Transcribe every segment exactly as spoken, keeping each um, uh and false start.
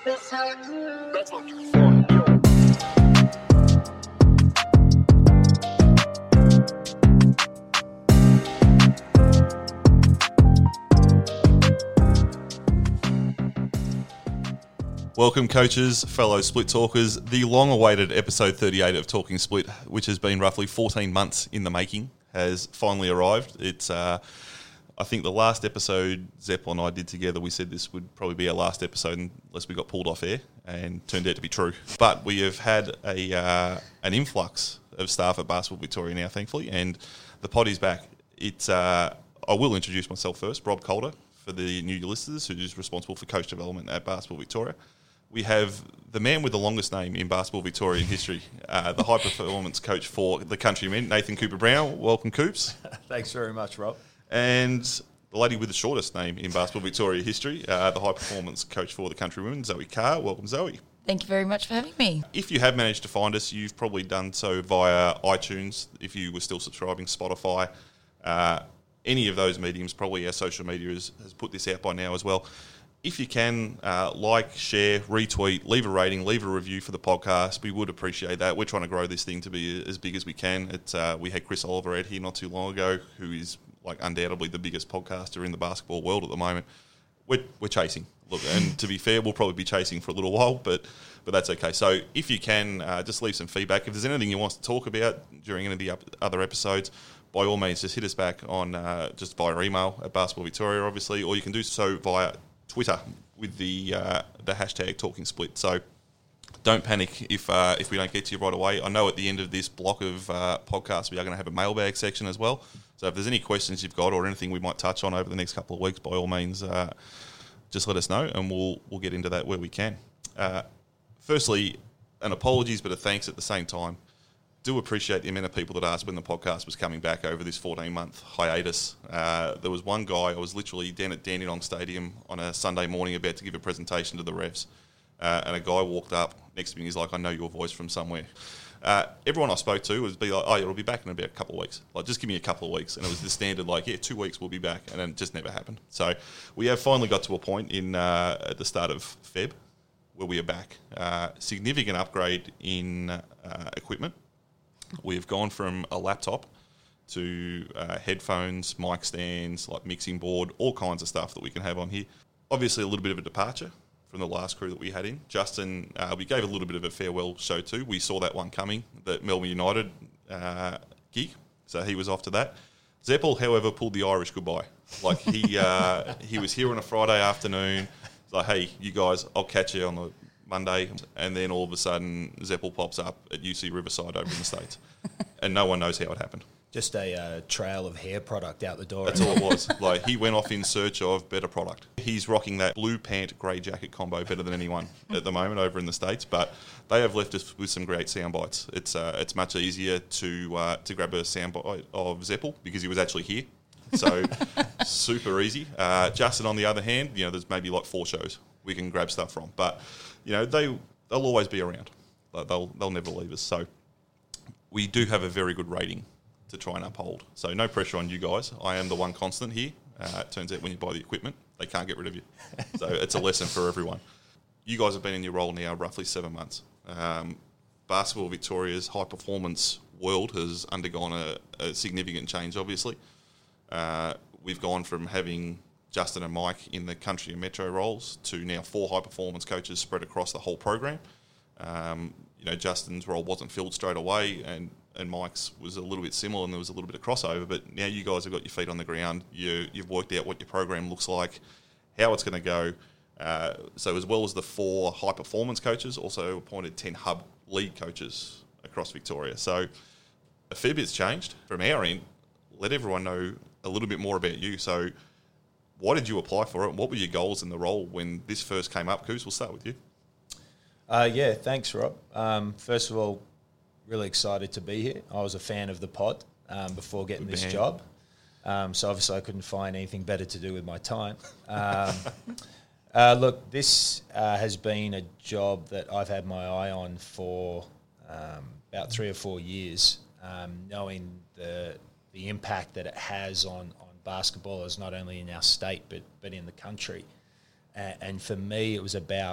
That's what you want. Welcome, coaches, fellow Split talkers. The long-awaited episode thirty-eight of Talking Split, which has been roughly fourteen months in the making, has finally arrived. It's, uh, I think, the last episode Zeppel and I did together. We said this would probably be our last episode unless we got pulled off air, and turned out to be true. But we have had a uh, an influx of staff at Basketball Victoria now, thankfully, and the pod is back. It's uh, I will introduce myself first, Rob Calder, for the new listeners, who's responsible for coach development at Basketball Victoria. We have the man with the longest name in Basketball Victoria in history, uh, the high-performance coach for the Countrymen, Nathan Cooper-Brown. Welcome, Coops. Thanks very much, Rob. And the lady with the shortest name in Basketball Victoria history, uh, the high-performance coach for the Countrywomen, Zoe Carr. Welcome, Zoe. Thank you very much for having me. If you have managed to find us, you've probably done so via iTunes, if you were still subscribing, Spotify, uh, any of those mediums. Probably our social media has, has put this out by now as well. If you can, uh, like, share, retweet, leave a rating, leave a review for the podcast. We would appreciate that. We're trying to grow this thing to be as big as we can. It's, uh, we had Chris Oliver out here not too long ago, who is like undoubtedly the biggest podcaster in the basketball world at the moment. We're, we're chasing. Look, and to be fair, we'll probably be chasing for a little while, but but that's okay. So if you can, uh, just leave some feedback. If there's anything you want us to talk about during any of the up- other episodes, by all means, just hit us back on uh, just via email at Basketball Victoria, obviously, or you can do so via Twitter with the uh, the hashtag Talking Split. So don't panic if uh, if we don't get to you right away. I know at the end of this block of uh, podcasts we are going to have a mailbag section as well. So if there's any questions you've got or anything we might touch on over the next couple of weeks, by all means, uh, just let us know and we'll we'll get into that where we can. Uh, firstly, an apologies but a thanks at the same time. Do appreciate the amount of people that asked when the podcast was coming back over this fourteen-month hiatus. Uh, there was one guy, I was literally down at Dandenong Stadium on a Sunday morning about to give a presentation to the refs, uh, and a guy walked up next to me and he's like, I know your voice from somewhere. Uh, everyone I spoke to was be like, oh, yeah, it'll be back in about a couple of weeks. Like, just give me a couple of weeks. And it was the standard, like, yeah, two weeks we'll be back. And then it just never happened. So we have finally got to a point in uh, at the start of Feb where we are back. Uh, significant upgrade in uh, equipment. We've gone from a laptop to uh, headphones, mic stands, like mixing board, all kinds of stuff that we can have on here. Obviously, a little bit of a departure from the last crew that we had in. Justin, uh, we gave a little bit of a farewell show too. We saw that one coming, that Melbourne United uh, gig, so he was off to that. Zeppel, however, pulled the Irish goodbye. Like, he uh, he was here on a Friday afternoon. It's like, hey, you guys, I'll catch you on the Monday, and then all of a sudden Zeppel pops up at U C Riverside over in the States, and no one knows how it happened. Just a uh, trail of hair product out the door. That's all it was. Like, he went off in search of better product. He's rocking that blue pant, grey jacket combo better than anyone at the moment over in the States, but they have left us with some great sound bites. It's uh, it's much easier to uh, to grab a sound bite of Zeppel because he was actually here. So super easy. Uh, Justin, on the other hand, you know, there's maybe like four shows we can grab stuff from, but you know, they they'll always be around. They'll they'll never leave us. So we do have a very good rating to try and uphold. So no pressure on you guys. I am the one constant here. Uh, it turns out when you buy the equipment, they can't get rid of you. So it's a lesson for everyone. You guys have been in your role now roughly seven months. Um, Basketball Victoria's high performance world has undergone a, a significant change, obviously. Uh, we've gone from having Justin and Mike in the country and metro roles to now four high performance coaches spread across the whole program. Um, you know, Justin's role wasn't filled straight away, and, and Mike's was a little bit similar, and there was a little bit of crossover. But now you guys have got your feet on the ground. You, you've worked out what your program looks like, how it's going to go. Uh, so as well as the four high performance coaches, also appointed ten hub lead coaches across Victoria. So a fair bit's changed from our end. Let everyone know a little bit more about you. So why did you apply for it? What were your goals in the role when this first came up? Coos, we'll start with you. Uh, yeah, thanks, Rob. Um, first of all, really excited to be here. I was a fan of the pod um, before getting Good this man. job. Um, so obviously I couldn't find anything better to do with my time. Um, uh, look, this uh, has been a job that I've had my eye on for um, about three or four years, um, knowing the the impact that it has on, on basketballers, not only in our state but but in the country. Uh, and for me, it was about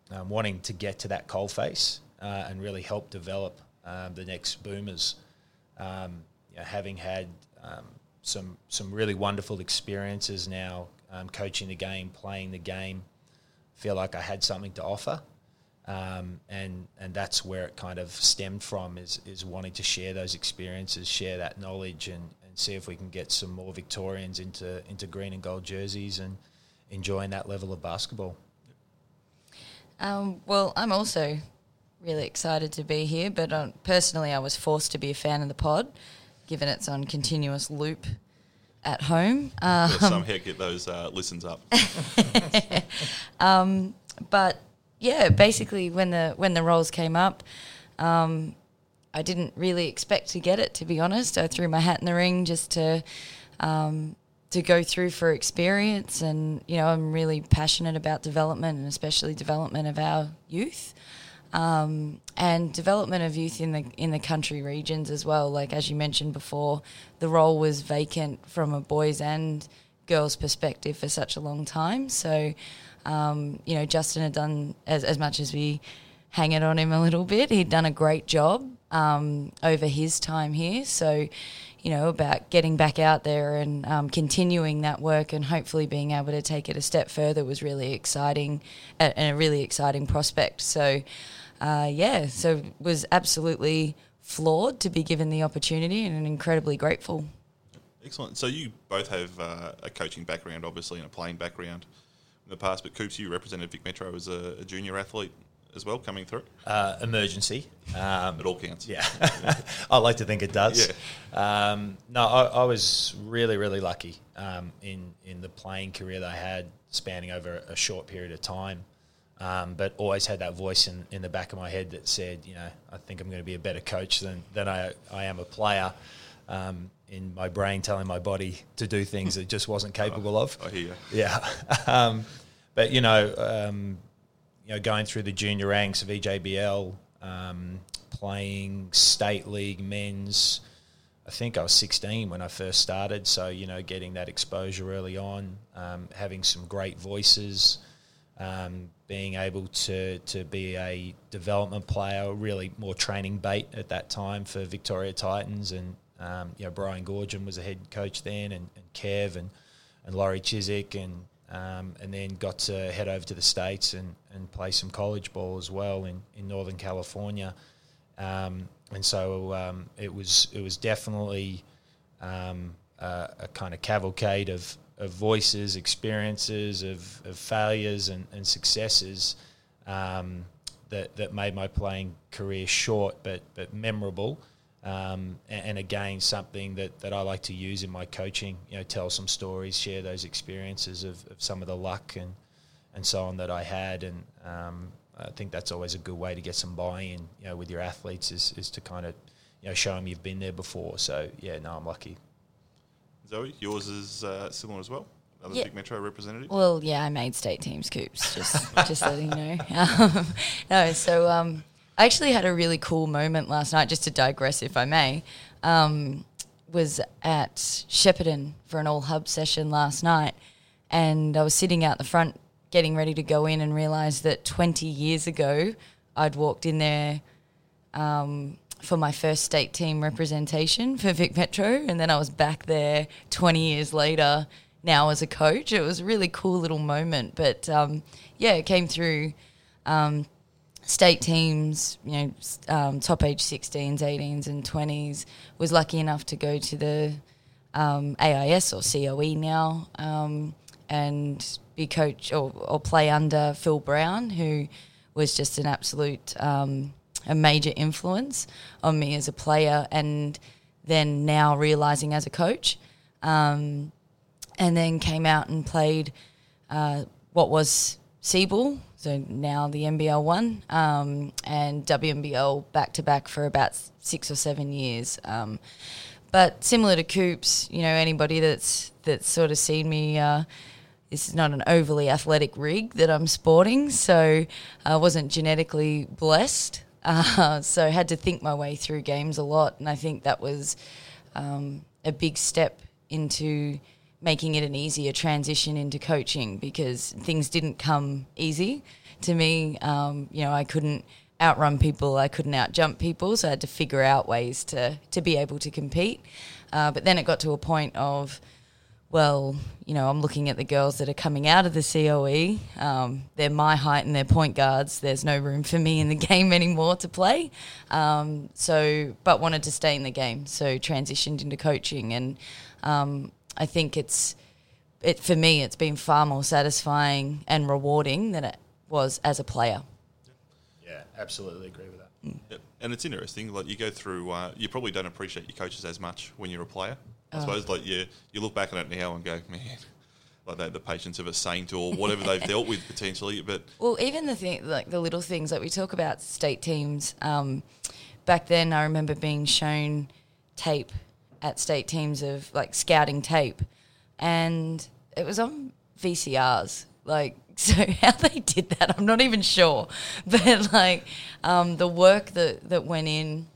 um, wanting to get to that coalface uh, and really help develop um, the next boomers. Um, you know, having had um, some some really wonderful experiences now, um, coaching the game, playing the game, feel like I had something to offer. Um, and and that's where it kind of stemmed from, is is wanting to share those experiences, share that knowledge, and, and see if we can get some more Victorians into into green and gold jerseys and enjoying that level of basketball. Um, well, I'm also really excited to be here, but uh, personally I was forced to be a fan of the pod, given it's on continuous loop at home. Um, yeah, somehow get those uh, listens up. um, but... Yeah, basically when the when the roles came up, um, I didn't really expect to get it, to be honest. I threw my hat in the ring just to um, to go through for experience, and you know I'm really passionate about development, and especially development of our youth, um, and development of youth in the in the country regions as well. Like as you mentioned before, the role was vacant from a boys and girls perspective for such a long time, so. Um, you know, Justin had done, as, as much as we hang it on him a little bit, he'd done a great job um, over his time here. So, you know, about getting back out there and um, continuing that work and hopefully being able to take it a step further was really exciting, and a really exciting prospect. So, uh, yeah, so was absolutely floored to be given the opportunity and incredibly grateful. Excellent. So you both have uh, a coaching background, obviously, and a playing background in the past, but Coops, you represented Vic Metro as a, a junior athlete as well, coming through? Uh, emergency. Um, it all counts. Yeah. I like to think it does. Yeah. Um, no, I, I was really, really lucky um, in, in the playing career that I had, spanning over a short period of time, um, but always had that voice in, in the back of my head that said, you know, I think I'm going to be a better coach than, than I, I am a player. Um, in my brain telling my body to do things it just wasn't capable oh, of. I hear you. Yeah. um, but, you know, um, you know, going through the junior ranks of E J B L, um, playing state league men's, I think I was sixteen when I first started. So, you know, getting that exposure early on, um, having some great voices, um, being able to, to be a development player, really more training bait at that time for Victoria Titans, and Um, you know, Brian Gorgian was the head coach then, and, and Kev and, and Laurie Chiswick, and um, and then got to head over to the States and, and play some college ball as well in, in Northern California. Um, and so um, it was it was definitely um, a, a kind of cavalcade of, of voices, experiences, of, of failures and, and successes um, that, that made my playing career short but, but memorable. Um, and, and again, something that, that I like to use in my coaching, you know, tell some stories, share those experiences of, of some of the luck and, and so on that I had. And um, I think that's always a good way to get some buy-in, you know, with your athletes is, is to kind of, you know, show them you've been there before. So, yeah, no, I'm lucky. Zoe, yours is uh, similar as well? Other yeah. Vic Metro representative? Well, yeah, I made state teams, Coops, just, just letting you know. Um, no, so... Um, I actually had a really cool moment last night, just to digress if I may, um, was at Shepparton for an all-hub session last night, and I was sitting out the front getting ready to go in and realised that twenty years ago I'd walked in there um, for my first state team representation for Vic Metro, and then I was back there twenty years later now as a coach. It was a really cool little moment, but um, yeah, it came through... Um, state teams, you know, um, top age sixteens, eighteens and twenties, was lucky enough to go to the um, A I S or C O E now um, and be coach or, or play under Phil Brown, who was just an absolute, um, a major influence on me as a player, and then now realising as a coach. Um, and then came out and played uh, what was C-Ball, so now the N B L one, um, and W N B L back-to-back for about six or seven years. Um, but similar to Coops, you know, anybody that's that's sort of seen me, uh, this is not an overly athletic rig that I'm sporting, so I wasn't genetically blessed. Uh, so I had to think my way through games a lot, and I think that was um, a big step into making it an easier transition into coaching, because things didn't come easy to me. Um, you know, I couldn't outrun people, I couldn't outjump people, so I had to figure out ways to, to be able to compete. Uh, but then it got to a point of, well, you know, I'm looking at the girls that are coming out of the C O E. Um, they're my height and they're point guards. There's no room for me in the game anymore to play. Um, so, but wanted to stay in the game, so transitioned into coaching. And um, I think it's, it for me, it's been far more satisfying and rewarding than it was as a player. Yeah, absolutely agree with that. Mm. Yep. And it's interesting, like you go through, uh, you probably don't appreciate your coaches as much when you're a player. I oh. suppose like you, you look back on it now and go, man, like they, the patience of a saint or whatever they've dealt with potentially. But well, even the thing, like the little things that like we talk about state teams. Um, back then, I remember being shown tape at state teams of like scouting tape, and it was on V C Rs. Like, so how they did that, I'm not even sure. But like um, the work that that went in.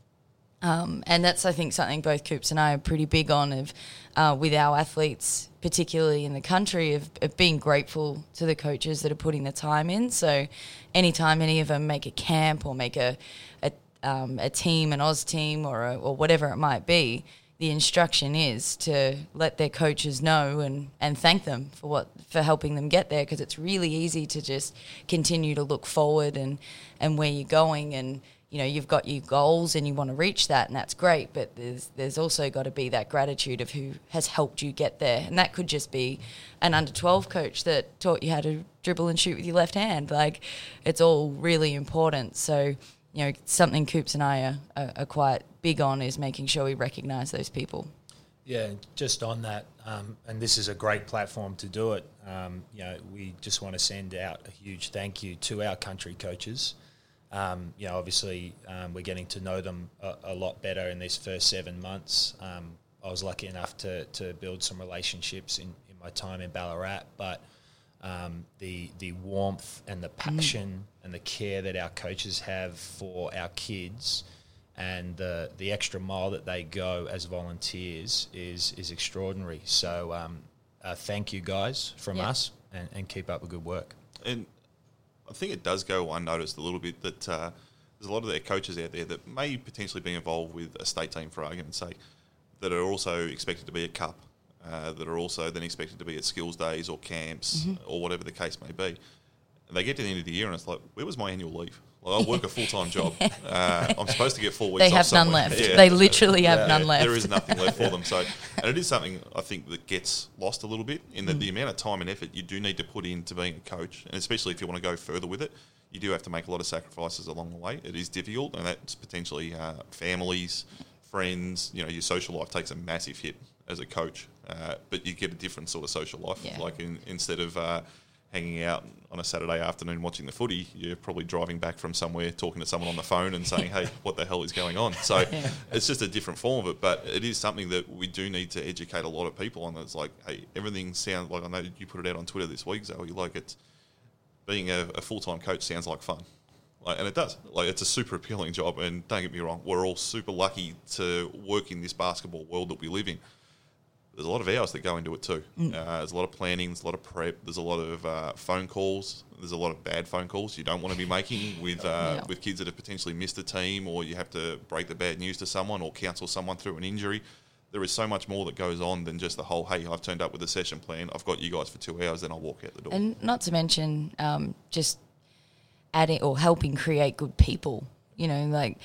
Um, and that's, I think, something both Coops and I are pretty big on of uh, with our athletes, particularly in the country, of, of being grateful to the coaches that are putting the time in. So anytime any of them make a camp or make a a, um, a team, an Oz team or, a, or whatever it might be, the instruction is to let their coaches know and, and thank them for what for helping them get there, because it's really easy to just continue to look forward and, and where you're going, and you know, you've got your goals and you want to reach that, and that's great, but there's there's also got to be that gratitude of who has helped you get there. And that could just be an under twelve coach that taught you how to dribble and shoot with your left hand. Like, it's all really important. So, you know, something Coops and I are, are, are quite big on is making sure we recognise those people. Yeah, just on that, um, and this is a great platform to do it, um, you know, we just want to send out a huge thank you to our country coaches. Um, you know, obviously, um, we're getting to know them a, a lot better in these first seven months. Um, I was lucky enough to, to build some relationships in, in my time in Ballarat, but um, the the warmth and the passion mm. and the care that our coaches have for our kids, and the the extra mile that they go as volunteers is is extraordinary. So, um, uh, thank you guys from yeah. us, and, and keep up the good work. And I think it does go unnoticed a little bit that uh, there's a lot of their coaches out there that may potentially be involved with a state team, for argument's sake, that are also expected to be at Cup, uh, that are also then expected to be at skills days or camps mm-hmm. or whatever the case may be. And they get to the end of the year and it's like, where was my annual leave? Well, I work a full-time job. Uh, I'm supposed to get four weeks they off have somewhere. none left. Yeah. They literally have yeah. none left. There is nothing left for them. So, and it is something I think that gets lost a little bit in that mm. the amount of time and effort you do need to put into being a coach, and especially if you want to go further with it, you do have to make a lot of sacrifices along the way. It is difficult, and that's potentially uh, families, friends, you know, your social life takes a massive hit as a coach, uh, but you get a different sort of social life. Yeah. Like in, instead of uh, hanging out on a Saturday afternoon watching the footy, you're probably driving back from somewhere, talking to someone on the phone and saying, hey, what the hell is going on? So yeah. it's just a different form of it, but it is something that we do need to educate a lot of people on. It's like, hey, everything sounds like, I know you put it out on Twitter this week, Zoe, like it's, being a, a full-time coach sounds like fun. Like, and it does. Like, it's a super appealing job, and don't get me wrong, we're all super lucky to work in this basketball world that we live in. There's a lot of hours that go into it too. Mm. Uh, there's a lot of planning, there's a lot of prep, there's a lot of uh, phone calls, there's a lot of bad phone calls you don't want to be making with uh, yeah. with kids that have potentially missed a team, or you have to break the bad news to someone or counsel someone through an injury. There is so much more that goes on than just the whole, hey, I've turned up with a session plan, I've got you guys for two hours, then I'll walk out the door. And not to mention um, just adding or helping create good people. You know, like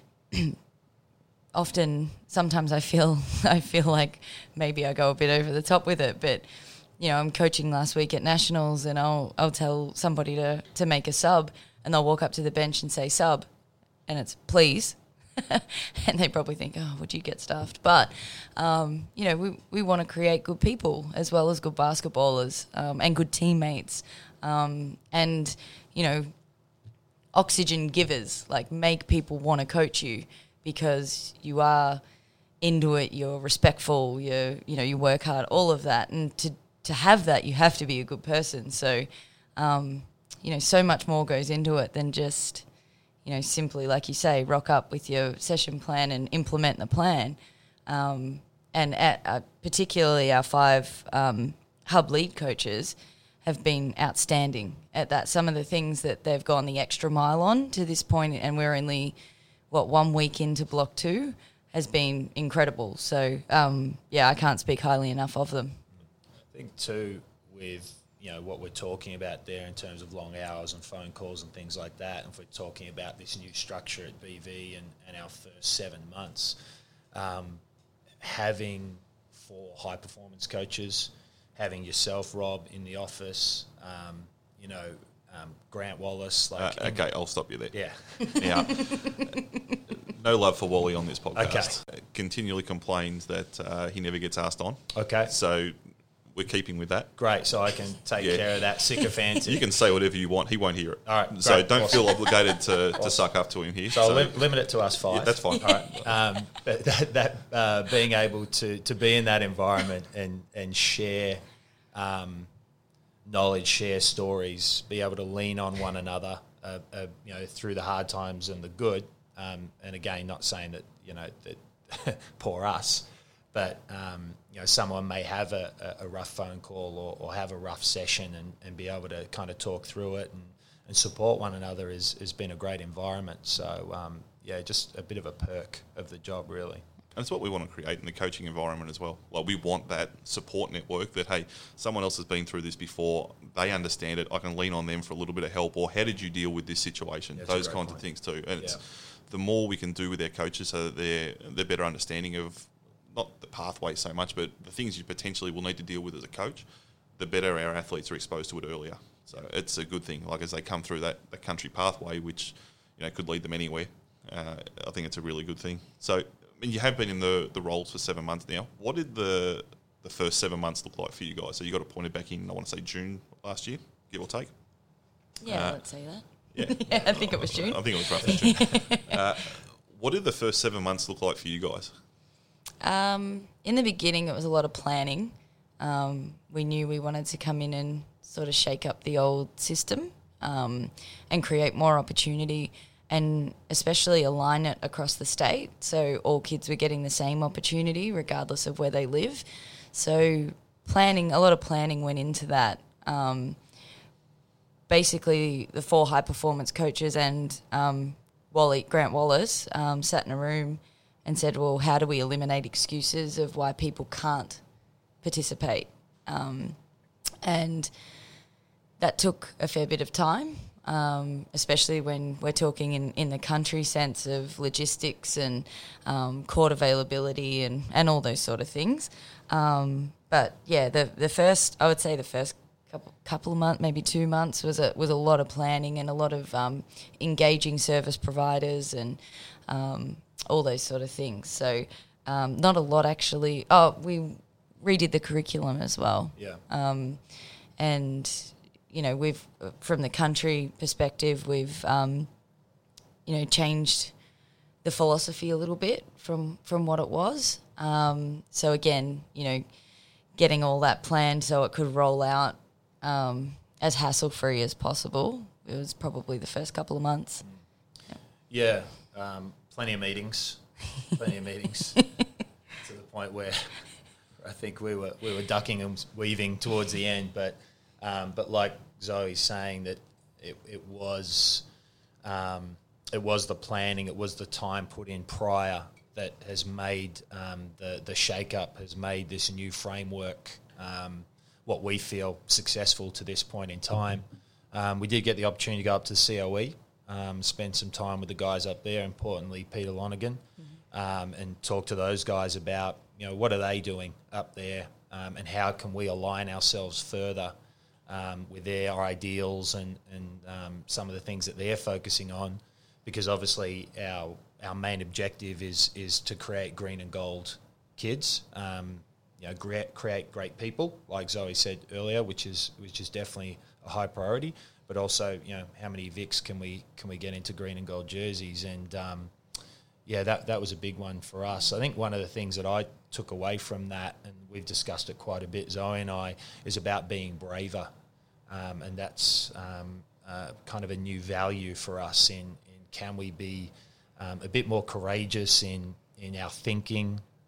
often, sometimes I feel I feel like maybe I go a bit over the top with it, but you know, I'm coaching last week at Nationals, and I'll I'll tell somebody to, to make a sub, and they'll walk up to the bench and say sub, and it's please. And they probably think, oh, would you get stuffed? But, um, you know, we, we want to create good people as well as good basketballers um, and good teammates um, and, you know, oxygen givers, like make people want to coach you because you are into it, you're respectful, you you know, you work hard, all of that. And to, to have that, you have to be a good person. So, um, you know, so much more goes into it than just... you know, simply, like you say, rock up with your session plan and implement the plan. Um, and at, uh, particularly our five um, hub lead coaches have been outstanding at that. Some of the things that they've gone the extra mile on to this point, and we're only, what, one week into block two, has been incredible. So, um, yeah, I can't speak highly enough of them. I think too, with you know what we're talking about there in terms of long hours and phone calls and things like that, and if we're talking about this new structure at B V and, and our first seven months, um, having four high performance coaches, having yourself, Rob, in the office, um, you know, um, Grant Wallace. Like, uh, okay, I'll stop you there. Yeah. Now, no love for Wally on this podcast. Okay. Continually complains that uh, he never gets asked on. Okay. So we're keeping with that. Great, so I can take Yeah. care of that sycophantic. You can say whatever you want. He won't hear it. All right, So great. don't Awesome. feel obligated to, to suck up to him here. So, I'll lim- limit it to us five. Yeah, that's fine. All right. Um, but that, that uh, being able to, to be in that environment and and share um, knowledge, share stories, be able to lean on one another, uh, uh, you know, through the hard times and the good. Um, and again, not saying that you know that poor us, but um, you know, someone may have a, a rough phone call or, or have a rough session, and, and be able to kind of talk through it and, and support one another is has been a great environment. So um, yeah, just a bit of a perk of the job, really. And it's what we want to create in the coaching environment as well. Like, we want that support network that, hey, someone else has been through this before, they understand it, I can lean on them for a little bit of help, or how did you deal with this situation? That's Those a great kinds point. of things too. And Yeah. it's the more we can do with our coaches so that they're, they're better understanding of not the pathway so much, but the things you potentially will need to deal with as a coach, the better our athletes are exposed to it earlier. So it's a good thing. Like, as they come through that, that country pathway, which, you know, could lead them anywhere, uh, I think it's a really good thing. So, I mean, you have been in the, the roles for seven months now. What did the the first seven months look like for you guys? So you got appointed back in, I want to say June last year, give or take. Yeah, Uh, let's say that. Yeah, Yeah, I think it was June. I think it was roughly June. uh, what did the first seven months look like for you guys? Um, in the beginning, it was a lot of planning. Um, we knew we wanted to come in and sort of shake up the old system um, and create more opportunity, and especially align it across the state so all kids were getting the same opportunity regardless of where they live. So planning, a lot of planning went into that. Um, basically, the four high-performance coaches and um, Wally, Grant Wallace um, sat in a room and said, well, how do we eliminate excuses of why people can't participate? Um, and that took a fair bit of time. Um, especially when we're talking in, in the country sense of logistics and um, court availability and, and all those sort of things. Um, but yeah, the the first, I would say the first couple, couple of months, maybe two months, was a, was a lot of planning and a lot of um, engaging service providers and um, all those sort of things. So um, not a lot actually. Oh, we redid the curriculum as well. Yeah. Um, and... You know, we've, from the country perspective, we've, um, you know, changed the philosophy a little bit from, from what it was. Um, so again, you know, getting all that planned so it could roll out um, as hassle-free as possible. It was probably the first couple of months. Yeah, um, plenty of meetings, plenty of meetings, to the point where I think we were we were ducking and weaving towards the end, but. Um, but like Zoe's saying, that it, it was um, it was the planning, it was the time put in prior that has made um, the the shake-up, has made this new framework um, what we feel successful to this point in time. Um, we did get the opportunity to go up to the C O E, um, spend some time with the guys up there, importantly Peter Lonergan, mm-hmm. um, and talk to those guys about, you know, what are they doing up there, um, and how can we align ourselves further Um, with their ideals and, and um, some of the things that they're focusing on, because obviously our our main objective is is to create green and gold kids, um, you know, create, create great people, like Zoe said earlier, which is which is definitely a high priority. But also, you know, how many Vics can we can we get into green and gold jerseys? And um, yeah, that that was a big one for us. I think one of the things that I took away from that, and we've discussed it quite a bit, Zoe and I, is about being braver. Um, and that's um, uh, kind of a new value for us in, in can we be um, a bit more courageous in, in our thinking,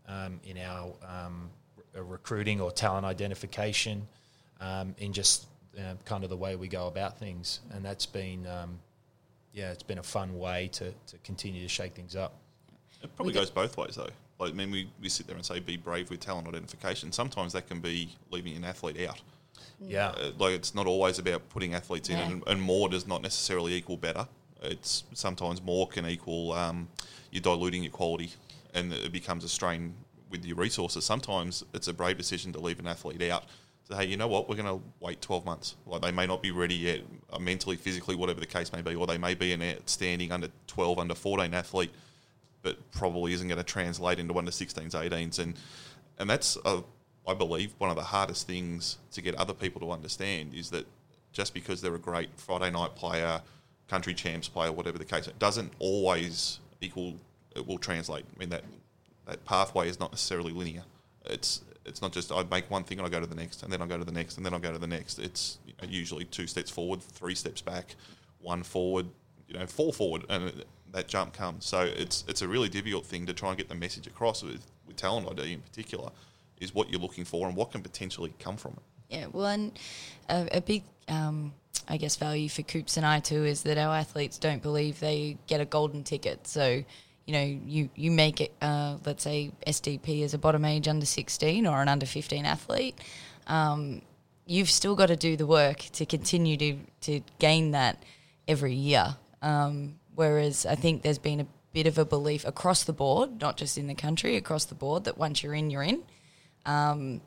um, in our um, r- recruiting or talent identification, um, in just uh, kind of the way we go about things. And that's been, um, yeah, it's been a fun way to, to continue to shake things up. It probably goes both ways, though. Like, I mean, we, we sit there and say, be brave with talent identification. Sometimes that can be leaving an athlete out. Yeah. Uh, like, it's not always about putting athletes in, Yeah. and, and more does not necessarily equal better. It's sometimes more can equal um, you're diluting your quality, and it becomes a strain with your resources. Sometimes it's a brave decision to leave an athlete out. So, hey, you know what? We're going to wait twelve months. Like, they may not be ready yet, uh, mentally, physically, whatever the case may be, or they may be an outstanding under twelve, under fourteen athlete, but probably isn't going to translate into under sixteens, eighteens. And, and that's, uh, I believe, one of the hardest things to get other people to understand is that just because they're a great Friday night player, country champs player, whatever the case, it doesn't always equal, it will translate. I mean, that, that pathway is not necessarily linear. It's it's not just I make one thing and I go to the next, and then I go to the next, and then I go to the next. It's, you know, usually two steps forward, three steps back, one forward, you know, four forward, and that jump comes. So it's it's a really difficult thing to try and get the message across with, with talent I D in particular, is what you're looking for and what can potentially come from it. Yeah, well, and a, a big, um, I guess, value for Coops and I too is that our athletes don't believe they get a golden ticket. So, you know, you, you make it, uh, let's say, S D P as a bottom age under sixteen or an under fifteen athlete, um, you've still got to do the work to continue to, to gain that every year. Um, whereas I think there's been a bit of a belief across the board, not just in the country, across the board, that once you're in, you're in. Um,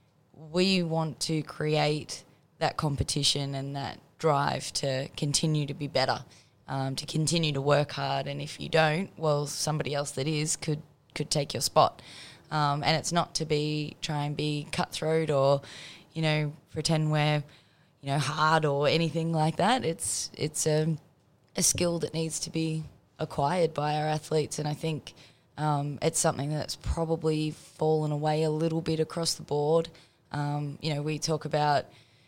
we want to create that competition and that drive to continue to be better, um, to continue to work hard. And if you don't, well, somebody else that is could, could take your spot. Um, and it's not to be, try and be cutthroat or, you know, pretend we're, you know, hard or anything like that. It's, it's a, a skill that needs to be acquired by our athletes. And I think, um, it's something that's probably fallen away a little bit across the board. Um, you know, we talk about,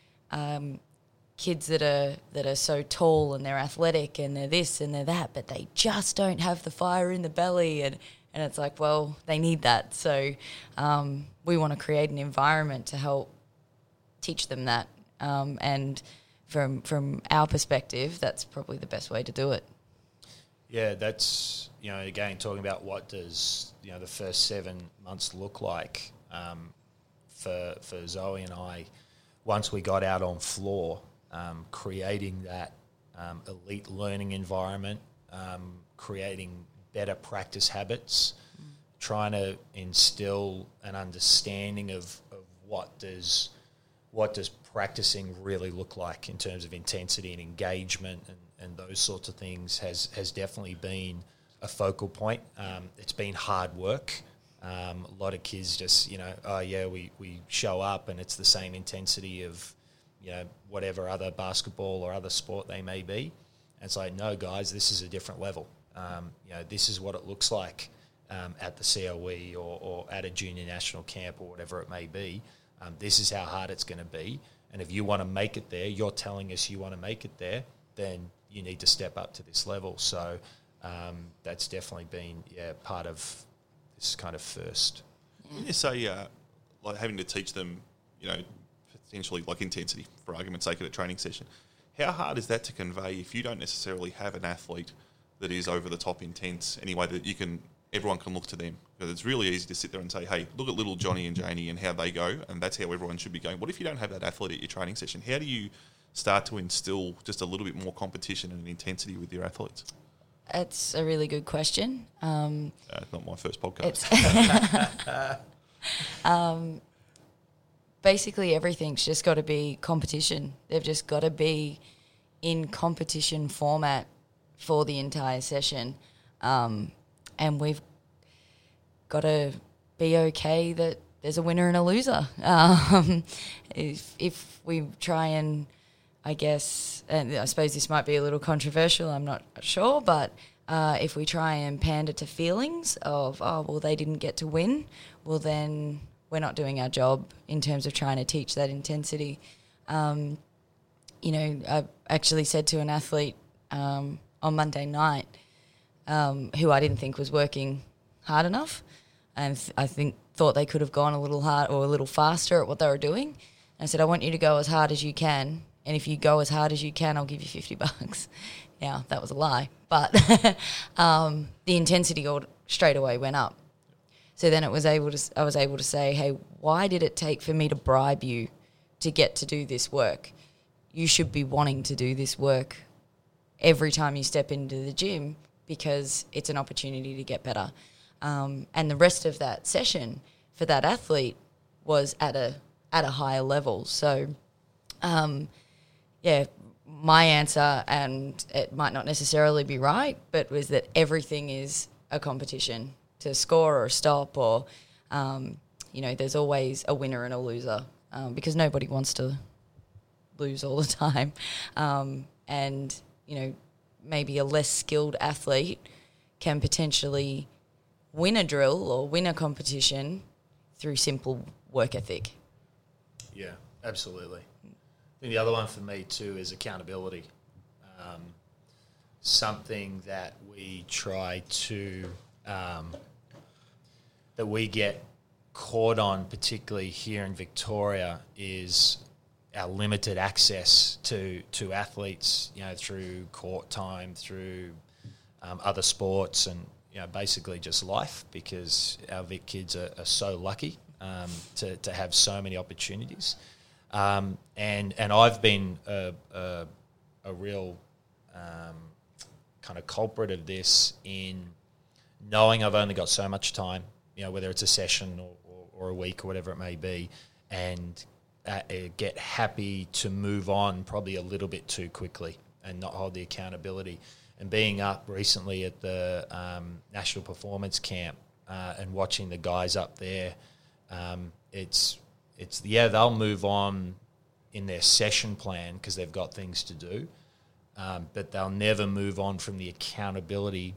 um, kids that are that are so tall and they're athletic and they're this and they're that, but they just don't have the fire in the belly, and, and it's like, well, they need that. So um, we want to create an environment to help teach them that. Um, and from from our perspective, that's probably the best way to do it. Yeah, that's, you know, again, talking about what does, you know, the first seven months look like um, for for Zoe and I, once we got out on floor, um, creating that um, elite learning environment, um, creating better practice habits, mm. trying to instill an understanding of, of what does what does practicing really look like in terms of intensity and engagement and, and those sorts of things has, has definitely been a focal point. Um, it's been hard work. Um, a lot of kids just, you know, oh yeah, we, we show up and it's the same intensity of, you know, whatever other basketball or other sport they may be. And it's like, no, guys, this is a different level. Um, you know, this is what it looks like um, at the C O E or, or at a junior national camp or whatever it may be. Um, this is how hard it's going to be. And if you want to make it there, you're telling us you want to make it there, then you need to step up to this level. So um, that's definitely been, yeah, part of this kind of first. When you say, uh, like, having to teach them, you know, potentially like intensity, for argument's sake, at a training session, how hard is that to convey if you don't necessarily have an athlete that is over the top intense anyway, that you can, everyone can look to them? Because it's really easy to sit there and say, hey, look at little Johnny and Janie and how they go, and that's how everyone should be going. What if you don't have that athlete at your training session? How do you start to instill just a little bit more competition and intensity with your athletes? That's a really good question. Um, uh, not my first podcast. It's um, basically everything's just got to be competition. They've just got to be in competition format for the entire session. Um, and we've got to be okay that there's a winner and a loser. Um, if, if we try and, I guess, and I suppose this might be a little controversial, I'm not sure, but uh, if we try and pander to feelings of, oh, well, they didn't get to win, well, then we're not doing our job in terms of trying to teach that intensity. Um, you know, I actually said to an athlete um, on Monday night, um, who I didn't think was working hard enough, and th- I think thought they could have gone a little hard or a little faster at what they were doing. And I said, I want you to go as hard as you can, and if you go as hard as you can, I'll give you fifty bucks. Now, that was a lie, but um, the intensity all straight away went up. So then it was able to, I was able to say, hey, why did it take for me to bribe you to get to do this work? You should be wanting to do this work every time you step into the gym because it's an opportunity to get better. Um, and the rest of that session for that athlete was at a at a higher level. So, um, yeah, my answer, and it might not necessarily be right, but was that everything is a competition to score or stop, or, um, you know, there's always a winner and a loser um, because nobody wants to lose all the time. Um, and, you know, maybe a less skilled athlete can potentially win a drill or win a competition through simple work ethic. Yeah, absolutely. I think the other one for me too is accountability. Um, something that we try to, um, that we get caught on, particularly here in Victoria, is our limited access to, to athletes, you know, through court time, through um, other sports, and, you know, basically just life, because our Vic kids are, are so lucky um, to, to have so many opportunities. Um, and and I've been a, a, a real um, kind of culprit of this in knowing I've only got so much time, you know, whether it's a session or, or, or a week or whatever it may be, and uh, get happy to move on probably a little bit too quickly and not hold the accountability. And being up recently at the um, National Performance Camp uh, and watching the guys up there, um, it's... It's, yeah, they'll move on in their session plan because they've got things to do, um, but they'll never move on from the accountability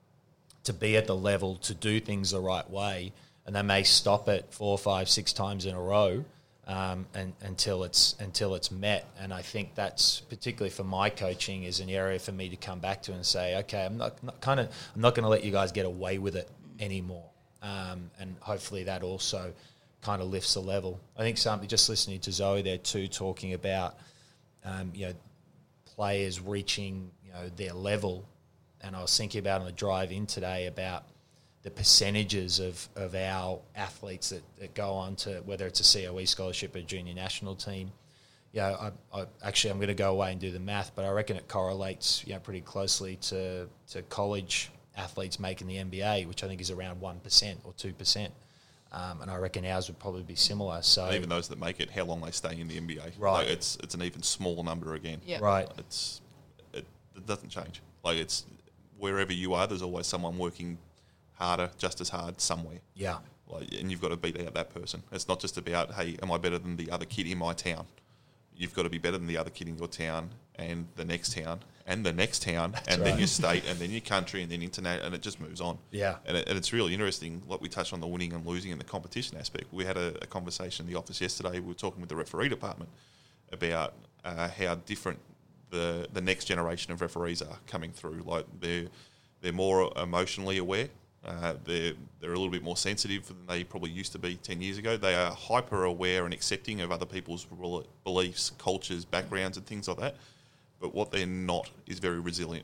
to be at the level to do things the right way, and they may stop it four, five, six times in a row um, and, until it's until it's met. And I think that's, particularly for my coaching, is an area for me to come back to and say, okay, I'm not, not kind of I'm not going to let you guys get away with it anymore, um, and hopefully that also kind of lifts the level. I think something, just listening to Zoe there too, talking about um, you know, players reaching, you know, their level, and I was thinking about on the drive in today about the percentages of, of our athletes that, that go on to, whether it's a C O E scholarship or a junior national team. You know, I, I actually I'm going to go away and do the math, but I reckon it correlates, you know, pretty closely to to college athletes making the N B A, which I think is around one percent or two percent. Um, and I reckon ours would probably be similar. So and even those that make it, how long they stay in the N B A, right? Like it's it's an even smaller number again, yeah. Right. It's it, it doesn't change. Like it's wherever you are, there's always someone working harder, just as hard somewhere. Yeah. Like, and you've got to beat out that person. It's not just about, hey, am I better than the other kid in my town? You've got to be better than the other kid in your town, and the next town, and the next town, That's and right. then your state, and then your country, and then internet, and it just moves on. Yeah. And, it, and it's really interesting, like we touched on the winning and losing and the competition aspect. We had a, a conversation in the office yesterday. We were talking with the referee department about uh, how different the the next generation of referees are coming through. Like they're they're more emotionally aware. Uh, they're they're a little bit more sensitive than they probably used to be ten years ago. They are hyper aware and accepting of other people's beliefs, cultures, backgrounds, and things like that. But what they're not is very resilient.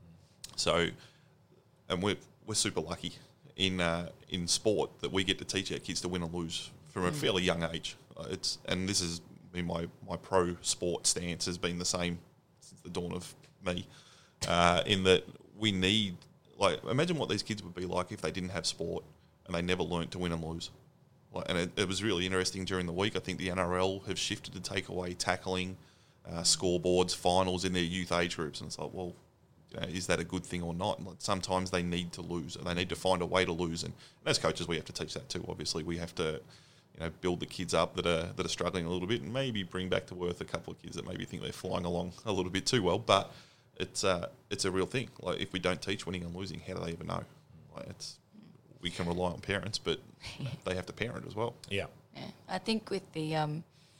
So, and we're we're super lucky in uh, in sport that we get to teach our kids to win and lose from a fairly young age. Uh, it's and this has been my my pro sport stance has been the same since the dawn of me. Uh, in that we need. Like, imagine what these kids would be like if they didn't have sport and they never learnt to win and lose. Like, and it, it was really interesting during the week. I think the N R L have shifted to take away tackling, uh, scoreboards, finals in their youth age groups. And it's like, well, you know, is that a good thing or not? Like, sometimes they need to lose, and they need to find a way to lose. And, and as coaches, we have to teach that too. Obviously, we have to, you know, build the kids up that are that are struggling a little bit, and maybe bring back to earth a couple of kids that maybe think they're flying along a little bit too well. But It's uh, it's a real thing. Like, if we don't teach winning and losing, how do they even know? Like, it's we can rely on parents, but they have to parent as well. Yeah, yeah. I think with the, um,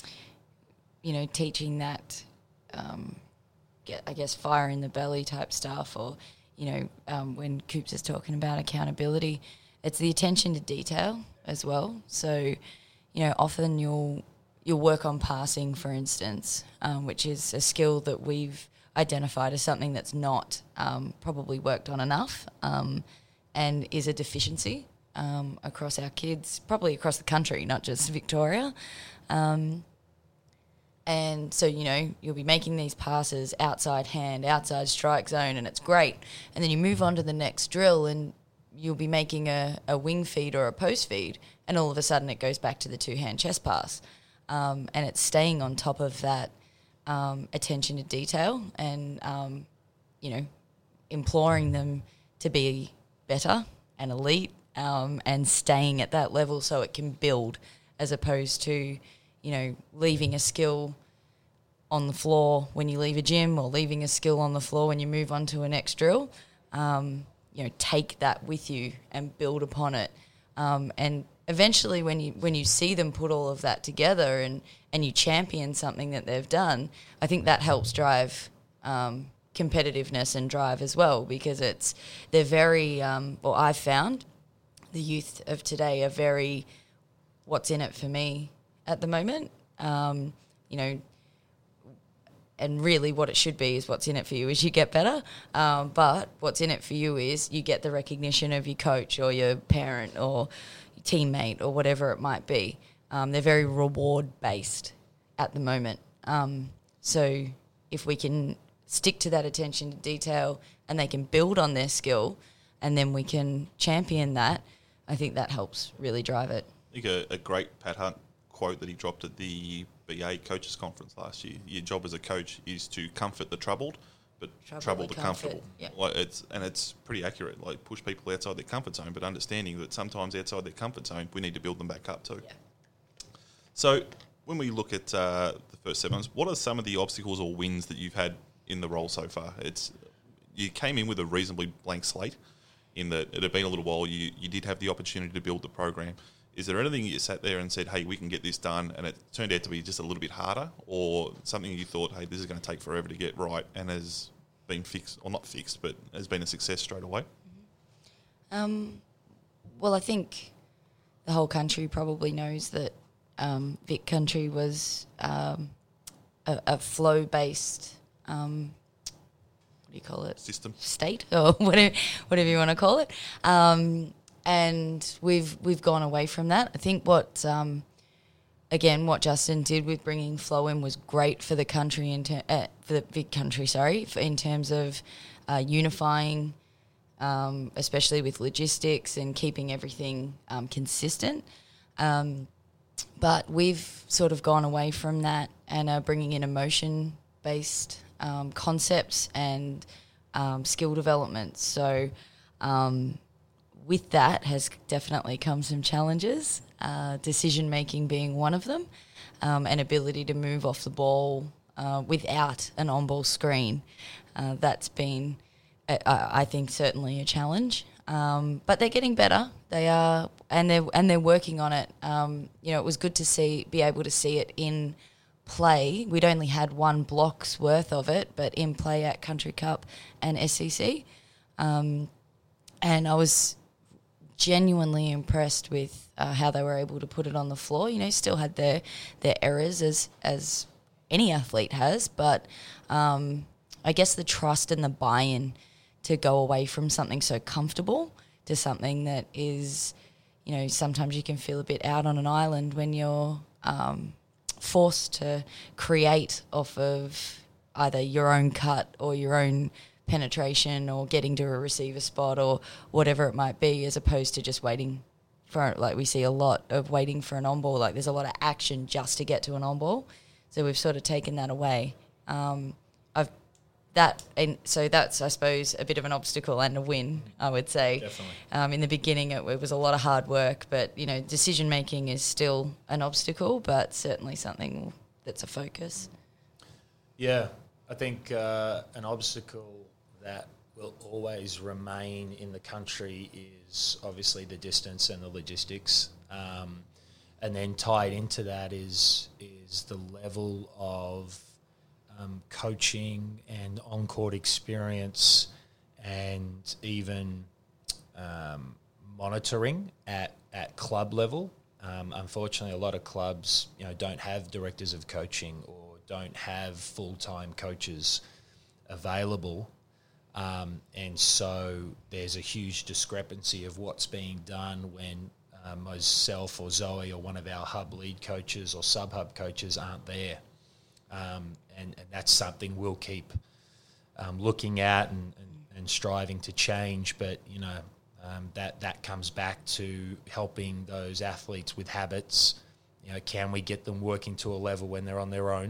you know, teaching that, um, get I guess fire in the belly type stuff, or you know, um, when Coops is talking about accountability, it's the attention to detail as well. So, you know, often you'll you'll work on passing, for instance, um, which is a skill that we've identified as something that's not um, probably worked on enough, um, and is a deficiency um, across our kids, probably across the country, not just Victoria. Um, and so, you know, you'll be making these passes outside hand, outside strike zone, and it's great. And then you move on to the next drill and you'll be making a, a wing feed or a post feed, and all of a sudden it goes back to the two-hand chest pass. Um, and it's staying on top of that um, attention to detail and, um, you know, imploring them to be better and elite um, and staying at that level so it can build, as opposed to, you know, leaving a skill on the floor when you leave a gym or leaving a skill on the floor when you move on to a next drill. Um, you know, take that with you and build upon it. Um, and eventually when you when you see them put all of that together and, and you champion something that they've done, I think that helps drive um, competitiveness and drive as well, because it's they're very, um, well, I've found the youth of today are very, what's in it for me at the moment, um, you know, and really what it should be is what's in it for you is you get better. Um, but what's in it for you is you get the recognition of your coach or your parent or your teammate or whatever it might be. Um, they're very reward-based at the moment. Um, so if we can stick to that attention to detail and they can build on their skill and then we can champion that, I think that helps really drive it. I think a, a great Pat Hunt quote that he dropped at the B A Coaches Conference last year. Your job as a coach is to comfort the troubled, but trouble, trouble the comfortable. Yeah. Like it's and it's pretty accurate. Like push people outside their comfort zone, but understanding that sometimes outside their comfort zone, we need to build them back up too. Yeah. So when we look at uh, the first seven months, what are some of the obstacles or wins that you've had in the role so far? It's you came in with a reasonably blank slate, in that it had been a little while. You you did have the opportunity to build the program. Is there anything you sat there and said, hey, we can get this done, and it turned out to be just a little bit harder, or something you thought, hey, this is going to take forever to get right, and has been fixed, or not fixed, but has been a success straight away? Um, well, I think the whole country probably knows that um, Vic Country was um, a, a flow-based, um, what do you call it? System. State, or whatever, whatever you want to call it. Um And we've we've gone away from that. I think what, um, again, what Justin did with bringing flow in was great for the country, in ter- uh, for the big country, sorry, for, in terms of uh, unifying, um, especially with logistics and keeping everything um, consistent. Um, but we've sort of gone away from that and are bringing in emotion-based um, concepts and um, skill development. So um, with that has definitely come some challenges, uh, decision-making being one of them, um, and ability to move off the ball uh, without an on-ball screen. Uh, that's been, I, I think, certainly a challenge. Um, but they're getting better. They are, and they're and they're working on it. Um, you know, it was good to see, be able to see it in play. We'd only had one block's worth of it, but in play at Country Cup and S C C, um, and I was genuinely impressed with uh, how they were able to put it on the floor. You know, still had their their errors as as any athlete has, but um, I guess the trust and the buy-in to go away from something so comfortable to something that is, you know, sometimes you can feel a bit out on an island when you're um, forced to create off of either your own cut or your own penetration or getting to a receiver spot or whatever it might be, as opposed to just waiting for, like we see a lot of waiting for an on-ball. Like there's a lot of action just to get to an on-ball. So we've sort of taken that away. Um, I've that and so that's, I suppose, a bit of an obstacle and a win, I would say. Definitely. Um, in the beginning, it, it was a lot of hard work, but you know, decision making is still an obstacle, but certainly something that's a focus. Yeah, I think uh, an obstacle that will always remain in the country is obviously the distance and the logistics, um, and then tied into that is is the level of Um, coaching and on-court experience and even um, monitoring at, at club level. Um, unfortunately, a lot of clubs, you know, don't have directors of coaching or don't have full-time coaches available. Um, and so there's a huge discrepancy of what's being done when uh, myself or Zoe or one of our hub lead coaches or sub-hub coaches aren't there. Um, and, and that's something we'll keep um, looking at and, and, and striving to change. But, you know, um, that, that comes back to helping those athletes with habits. You know, can we get them working to a level when they're on their own,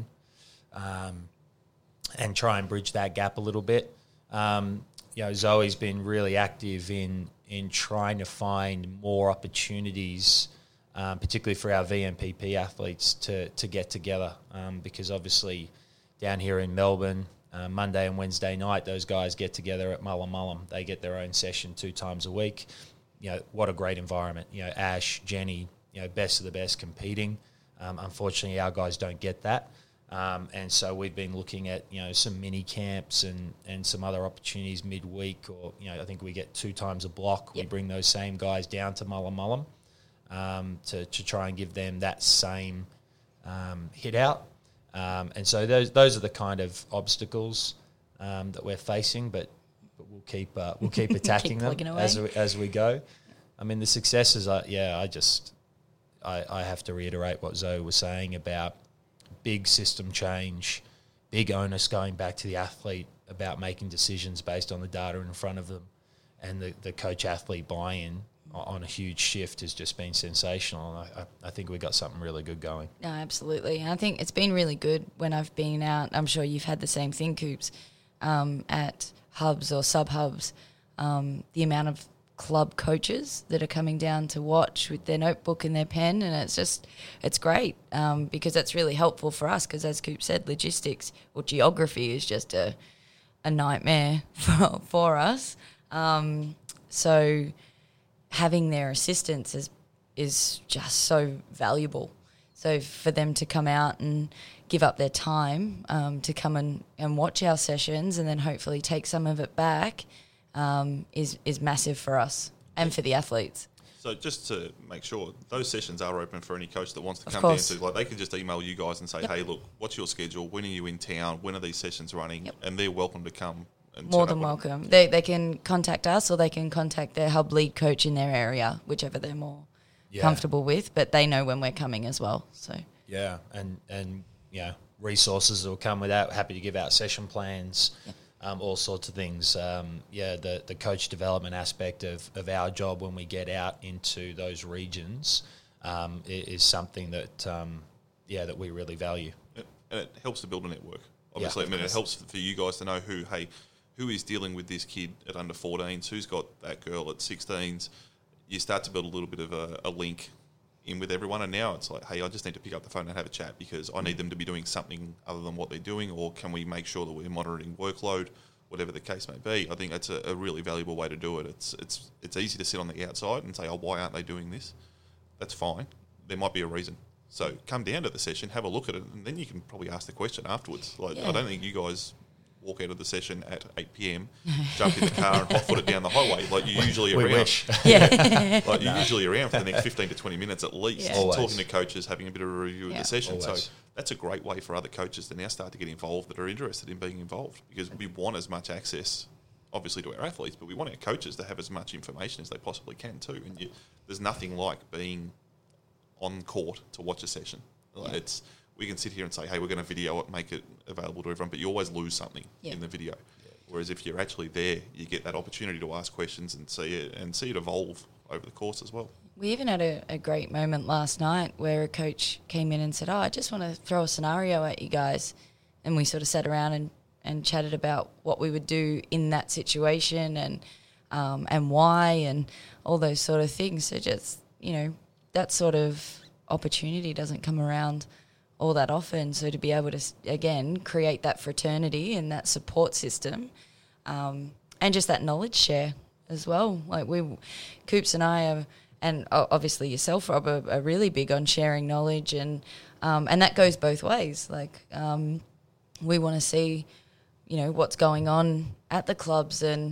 um, and try and bridge that gap a little bit. Um, you know, Zoe's been really active in in trying to find more opportunities, um, particularly for our V M P P athletes to to get together, um, because obviously down here in Melbourne, uh, Monday and Wednesday night, those guys get together at Mullum Mullum. They get their own session two times a week. You know, what a great environment. You know, Ash, Jenny, you know, best of the best competing. Um, unfortunately, our guys don't get that. Um, and so we've been looking at, you know, some mini camps and, and some other opportunities midweek, or, you know, I think we get two times a block. Yep. We bring those same guys down to Mullum Mullum um, to, to try and give them that same um, hit out. Um, and so those those are the kind of obstacles um, that we're facing, but, but we'll keep uh, we'll keep attacking keep them away. as we, as we go. I mean, the successes are, yeah, I just, I, I have to reiterate what Zoe was saying about big system change, big onus going back to the athlete about making decisions based on the data in front of them, and the, the coach-athlete buy-in on a huge shift has just been sensational. I, I, I think we've got something really good going. No, absolutely. And I think it's been really good when I've been out. I'm sure you've had the same thing, Coops, um, at hubs or sub-hubs, um, the amount of club coaches that are coming down to watch with their notebook and their pen, and it's just, it's great um, because that's really helpful for us because, as Coop said, logistics or geography is just a, a nightmare for, for us. Um, so having their assistance is, is just so valuable. So for them to come out and give up their time um, to come and, and watch our sessions and then hopefully take some of it back Um, is is massive for us and for the athletes. So just to make sure, those sessions are open for any coach that wants to Of come course. down to. Like, they can just email you guys and say, Yep. hey, look, what's your schedule? When are you in town? When are these sessions running? Yep. And they're welcome to come. And More turn than up with them. welcome. They they can contact us or they can contact their hub lead coach in their area, whichever they're more Yeah. comfortable with. But they know when we're coming as well. So Yeah, and, and yeah, resources that will come with that. Happy to give out session plans. Yeah. Um, all sorts of things. Um, yeah, the, the coach development aspect of, of our job when we get out into those regions um, is, is something that, um, yeah, that we really value. And it helps to build a network. Obviously, Yeah, I mean, it of helps for you guys to know who, hey, who is dealing with this kid at under fourteens, who's got that girl at sixteens. You start to build a little bit of a, a link in with everyone, and now it's like, hey, I just need to pick up the phone and have a chat because I need them to be doing something other than what they're doing, or can we make sure that we're monitoring workload, whatever the case may be. I think that's a, a really valuable way to do it. It's it's it's easy to sit on the outside and say, oh, why aren't they doing this? That's fine. There might be a reason. So come down to the session, have a look at it, and then you can probably ask the question afterwards. Like, Yeah. I don't think you guys walk out of the session at eight p.m, jump in the car and hot foot it down the highway. Like, you're usually We around. wish. yeah, Like, you're usually around for the next fifteen to twenty minutes at least, Yeah. Always. talking to coaches, having a bit of a review of Yeah. the session. Always. So that's a great way for other coaches to now start to get involved that are interested in being involved, because we want as much access, obviously, to our athletes, but we want our coaches to have as much information as they possibly can too. And you, there's nothing like being on court to watch a session. Like, Yeah. It's we can sit here and say, hey, we're going to video it, make it available to everyone, but you always lose something Yeah. in the video. Whereas if you're actually there, you get that opportunity to ask questions and see it and see it evolve over the course as well. we even had a, a great moment last night where a coach came in and said, oh, I just want to throw a scenario at you guys. And we sort of sat around and, and chatted about what we would do in that situation and um, and why and all those sort of things. So just, you know, that sort of opportunity doesn't come around all that often. So to be able to, again, create that fraternity and that support system um, and just that knowledge share as well. Like we, Coops and I are, and obviously yourself, Rob, are, are really big on sharing knowledge, and um, and that goes both ways. Like um, we want to see, you know, what's going on at the clubs, and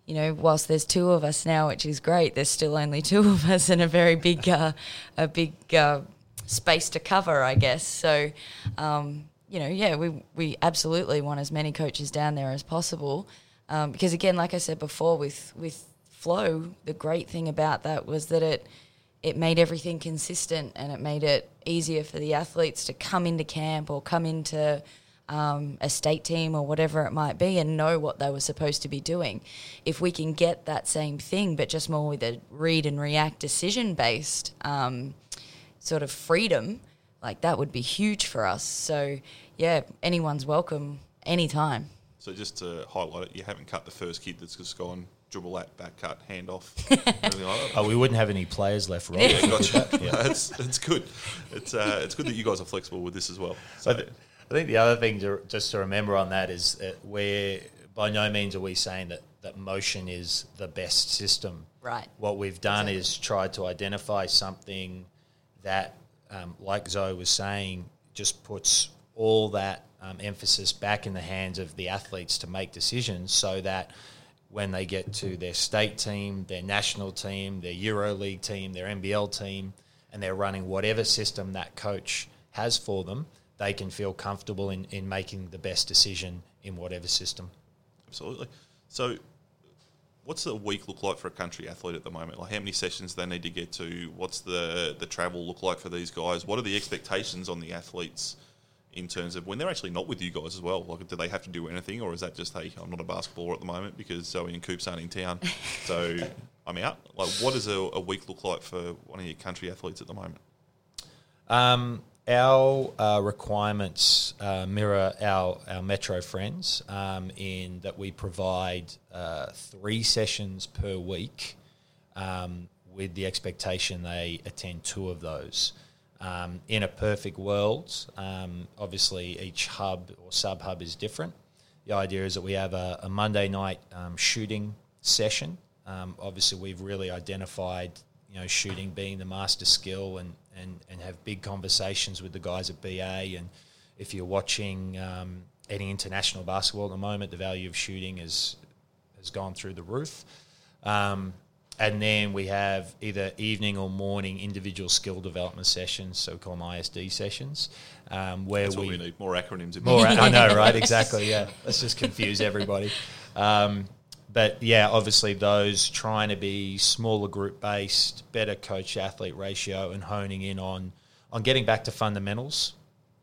you know, whilst there's two of us now, which is great, there's still only two of us and a very big, uh, a big uh, space to cover, I guess. So, um, you know, yeah, we we absolutely want as many coaches down there as possible, um, because again, like I said before, with with Flow, the great thing about that was that it it made everything consistent and it made it easier for the athletes to come into camp or come into um, a state team or whatever it might be and know what they were supposed to be doing. If we can get that same thing, but just more with a read and react decision-based um, sort of freedom, like that would be huge for us. So, yeah, anyone's welcome anytime. So just to highlight it, you haven't cut the first kid that's just gone dribble at, back cut, hand off, anything like that. Oh, we wouldn't have any players left, Rob. Yeah, gotcha. Yeah. it's, it's good. It's uh, it's good that you guys are flexible with this as well. So I, th- I think the other thing to, just to remember on that is that we're, by no means are we saying that, that motion is the best system. Right. What we've done Exactly. is tried to identify something that, um, like Zoe was saying, just puts all that um, emphasis back in the hands of the athletes to make decisions, so that when they get to their state team, their national team, their EuroLeague team, their N B L team, and they're running whatever system that coach has for them, they can feel comfortable in, in making the best decision in whatever system. Absolutely. So what's the week look like for a country athlete at the moment? Like how many sessions they need to get to? What's the, the travel look like for these guys? What are the expectations on the athletes in terms of when they're actually not with you guys as well? Like, do they have to do anything, or is that just, hey, I'm not a basketballer at the moment because Zoe and Coops aren't in town, so I'm out? Like, what does a, a week look like for one of your country athletes at the moment? Um, our uh, requirements uh, mirror our, our Metro friends um, in that we provide uh, three sessions per week um, with the expectation they attend two of those. Um, in a perfect world, um, obviously each hub or sub-hub is different. The idea is that we have a, a Monday night um, shooting session. Um, obviously, we've really identified, you know, shooting being the master skill, and, and, and have big conversations with the guys at B A. And if you're watching um, any international basketball at the moment, the value of shooting is, has gone through the roof. Um, And then we have either evening or morning individual skill development sessions, so we call them I S D sessions, um, where That's we, what we need, more acronyms. In more. I know, right? Exactly. Yeah. Let's just confuse everybody. Um, but yeah, obviously those trying to be smaller group based, better coach athlete ratio, and honing in on on getting back to fundamentals.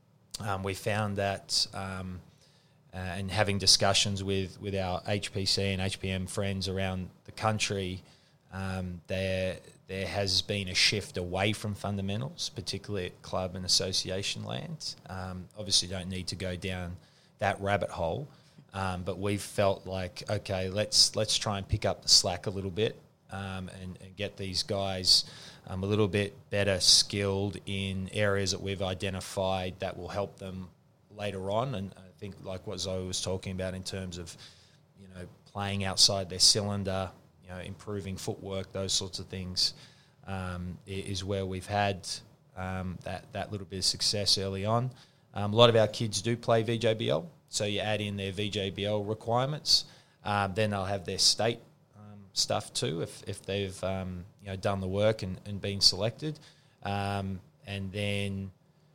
Um, we found that. Um, uh, and having discussions with, with our H P C and H P M friends around the country, Um, there there has been a shift away from fundamentals, particularly at club and association lands. Um, obviously, don't need to go down that rabbit hole, um, but we've felt like, okay, let's let's try and pick up the slack a little bit um, and, and get these guys um, a little bit better skilled in areas that we've identified that will help them later on. And I think, like what Zoe was talking about in terms of, you know, playing outside their cylinder, you know, improving footwork, those sorts of things, um, is where we've had um, that, that little bit of success early on. Um, a lot of our kids do play V J B L, so you add in their V J B L requirements. Um, then they'll have their state um, stuff too if, if they've um, you know done the work and, and been selected. Um, and then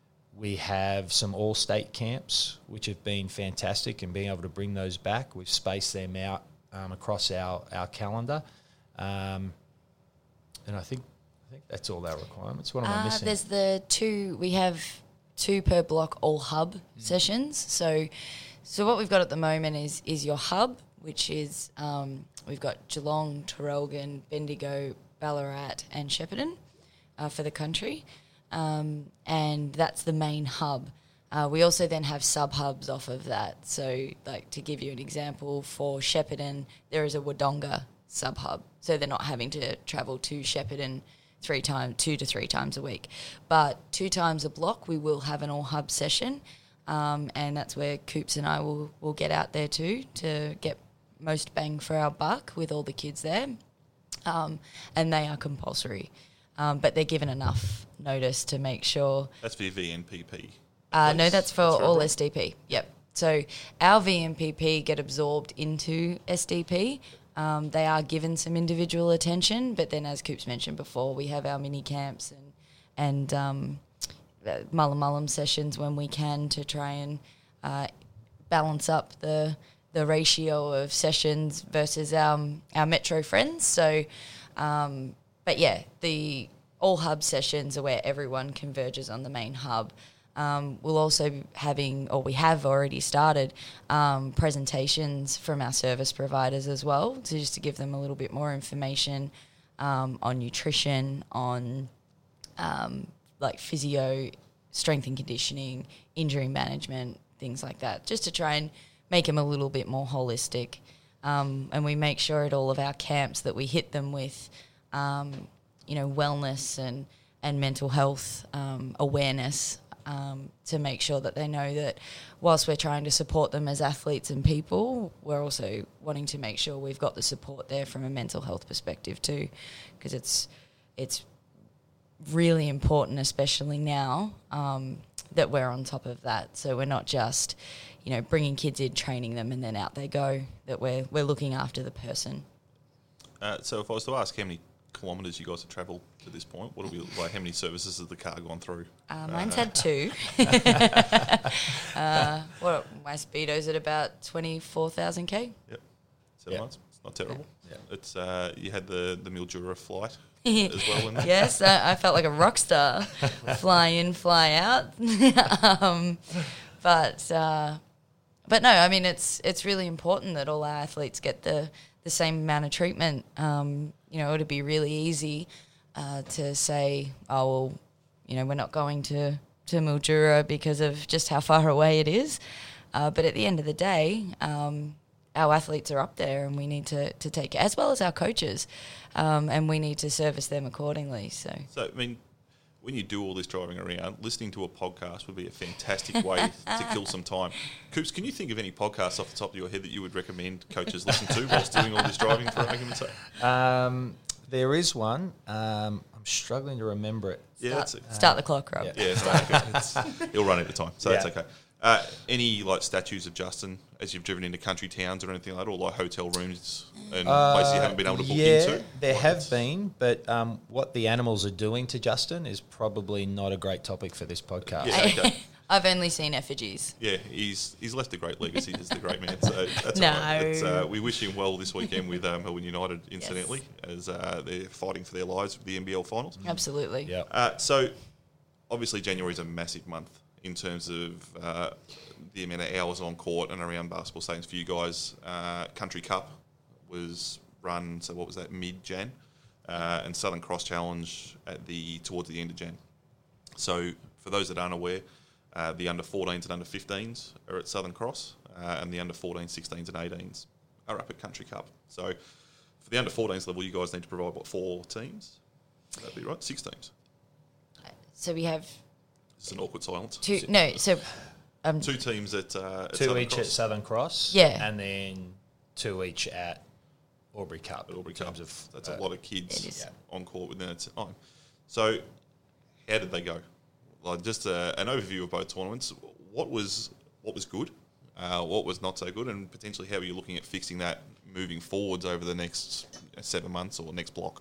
we have some all-state camps, which have been fantastic, and being able to bring those back. We've spaced them out Um, across our, our calendar, um, and I think I think that's all our requirements. What am uh, I missing? There's the two, we have two per block all hub mm. sessions. So so what we've got at the moment is is your hub, which is, um, we've got Geelong, Traralgon, Bendigo, Ballarat and Shepparton uh, for the country, um, and that's the main hub. Uh, we also then have sub-hubs off of that. So, like, to give you an example, for Shepparton, there is a Wodonga sub-hub. So they're not having to travel to Shepparton three times, two to three times a week. But two times a block, we will have an all-hub session, um, and that's where Coops and I will, will get out there too to get most bang for our buck with all the kids there. Um, and they are compulsory. Um, but they're given enough notice to make sure... That's for your V N P P. Uh, no, that's for that's for all everyone. S D P. Yep. So our V M P P get absorbed into S D P, Um, they are given some individual attention, but then, as Coops mentioned before, we have our mini camps and and um, mullum mullum sessions when we can to try and uh, balance up the the ratio of sessions versus our our metro friends. So, um, but yeah, the all hub sessions are where everyone converges on the main hub. Um, we'll also be having, or we have already started, um, presentations from our service providers as well, to just to give them a little bit more information um, on nutrition, on um, like physio, strength and conditioning, injury management, things like that, just to try and make them a little bit more holistic. Um, and we make sure at all of our camps that we hit them with, um, you know, wellness and, and mental health um, awareness. Um, to make sure that they know that whilst we're trying to support them as athletes and people, we're also wanting to make sure we've got the support there from a mental health perspective too, because it's it's really important, especially now, um, that we're on top of that. So we're not just, you know, bringing kids in, training them, and then out they go. That we're we're looking after the person. Uh, so if I was to ask how many kilometres you guys have travelled to this point, what will be like? How many services has the car gone through? Uh, mine's uh, had two. uh, what my speedo's at about twenty four thousand k. Yep, seven yep. months. It's not terrible. Yep. It's uh, you had the the Mildura flight as well. In there. Yes, I, I felt like a rock star, fly in, fly out. um, but uh, but no, I mean it's it's really important that all our athletes get the the same amount of treatment. Um, you know, it'd be really easy uh, to say, oh, well, you know, we're not going to, to Mildura because of just how far away it is. Uh, but at the end of the day, um, our athletes are up there and we need to, to take it, as well as our coaches, um, and we need to service them accordingly. So, so I mean, when you do all this driving around, listening to a podcast would be a fantastic way to kill some time. Coops, can you think of any podcasts off the top of your head that you would recommend coaches listen to whilst doing all this driving, for argument's sake? Um, there is one. Um, I'm struggling to remember it. Yeah, start, that's it. Start the clock, Rob. Yeah, yeah it's okay. it's, he'll run out of time, so Yeah. that's okay. Uh, any like statues of Justin as you've driven into country towns or anything like that, or like hotel rooms and Uh, places you haven't been able to book yeah, into? there Like have it's- been, but um, what the animals are doing to Justin is probably not a great topic for this podcast. Yeah, okay. I've only seen effigies. Yeah, he's he's left a great legacy as the great man. So that's No. all right. It's, uh, we wish him well this weekend with um, Melbourne United, incidentally, as uh, they're fighting for their lives with the N B L finals. Absolutely. Yeah. Uh, so obviously January is a massive month in terms of uh, the amount of hours on court and around basketball stadiums for you guys. Uh, Country Cup was run, so what was that, mid-Jan, uh, and Southern Cross Challenge at the towards the end of Jan. So for those that aren't aware, uh, the under fourteens and under fifteens are at Southern Cross, uh, and the under fourteens, sixteens and eighteens are up at Country Cup. So for the under fourteens level, you guys need to provide, what, four teams? Would that be right? Six teams. So we have It's an awkward silence. two. No, so um, Two teams at, uh, at Two Southern each Cross. at Southern Cross. Yeah. And then two each at Albury Cup. At Albury in Cup. terms of, That's uh, a lot of It kids is. on court within its time. So, how did they go? Like, just uh, an overview of both tournaments. What was what was good? Uh, what was not so good? And potentially, how are you looking at fixing that moving forwards over the next seven months or next block?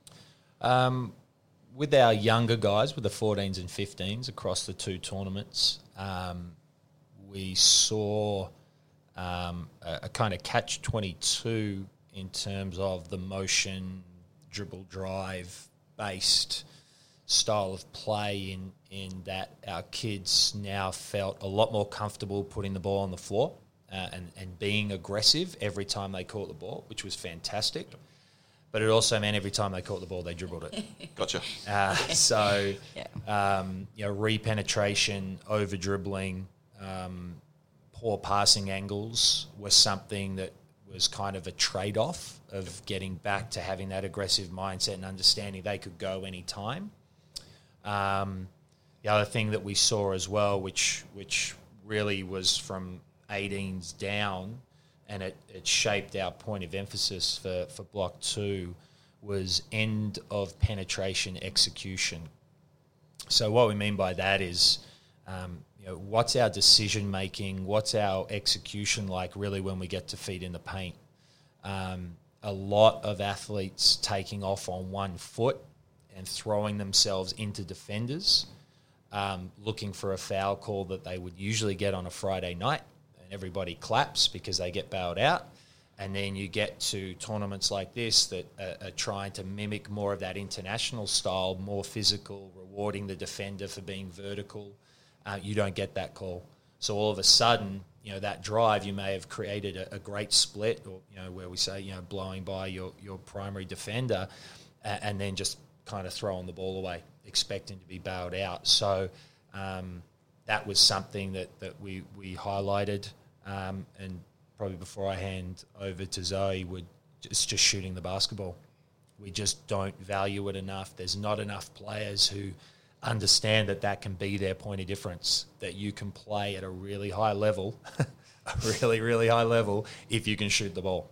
Um, with our younger guys, with the fourteens and fifteens across the two tournaments, um, we saw um, a, a kind of catch twenty-two in terms of the motion, dribble, drive based style of play in, in that our kids now felt a lot more comfortable putting the ball on the floor uh, and, and being aggressive every time they caught the ball, which was fantastic. But it also meant every time they caught the ball, they dribbled it. Gotcha. Uh, so, Yeah. um, you know, re-penetration, over-dribbling, um, poor passing angles was something that was kind of a trade-off of getting back to having that aggressive mindset and understanding they could go any time. Um, the other thing that we saw as well, which which really was from eighteens down, and it, it shaped our point of emphasis for, for Block two, was end of penetration execution. So what we mean by that is, um, you know, what's our decision making, what's our execution like really when we get to feet in the paint? Um, a lot of athletes taking off on one foot and throwing themselves into defenders, um, looking for a foul call that they would usually get on a Friday night, and everybody claps because they get bailed out. And then you get to tournaments like this that are, are trying to mimic more of that international style, more physical, rewarding the defender for being vertical. Uh, you don't get that call. So all of a sudden, you know, that drive, you may have created a, a great split, or, you know, where we say, you know, blowing by your, your primary defender, uh, and then just kind of throwing the ball away, expecting to be bailed out. So um, that was something that, that we, we highlighted, um, and probably before I hand over to Zoe, would it's just shooting the basketball. We just don't value it enough. There's not enough players who understand that that can be their point of difference, that you can play at a really high level, a really, really high level, if you can shoot the ball.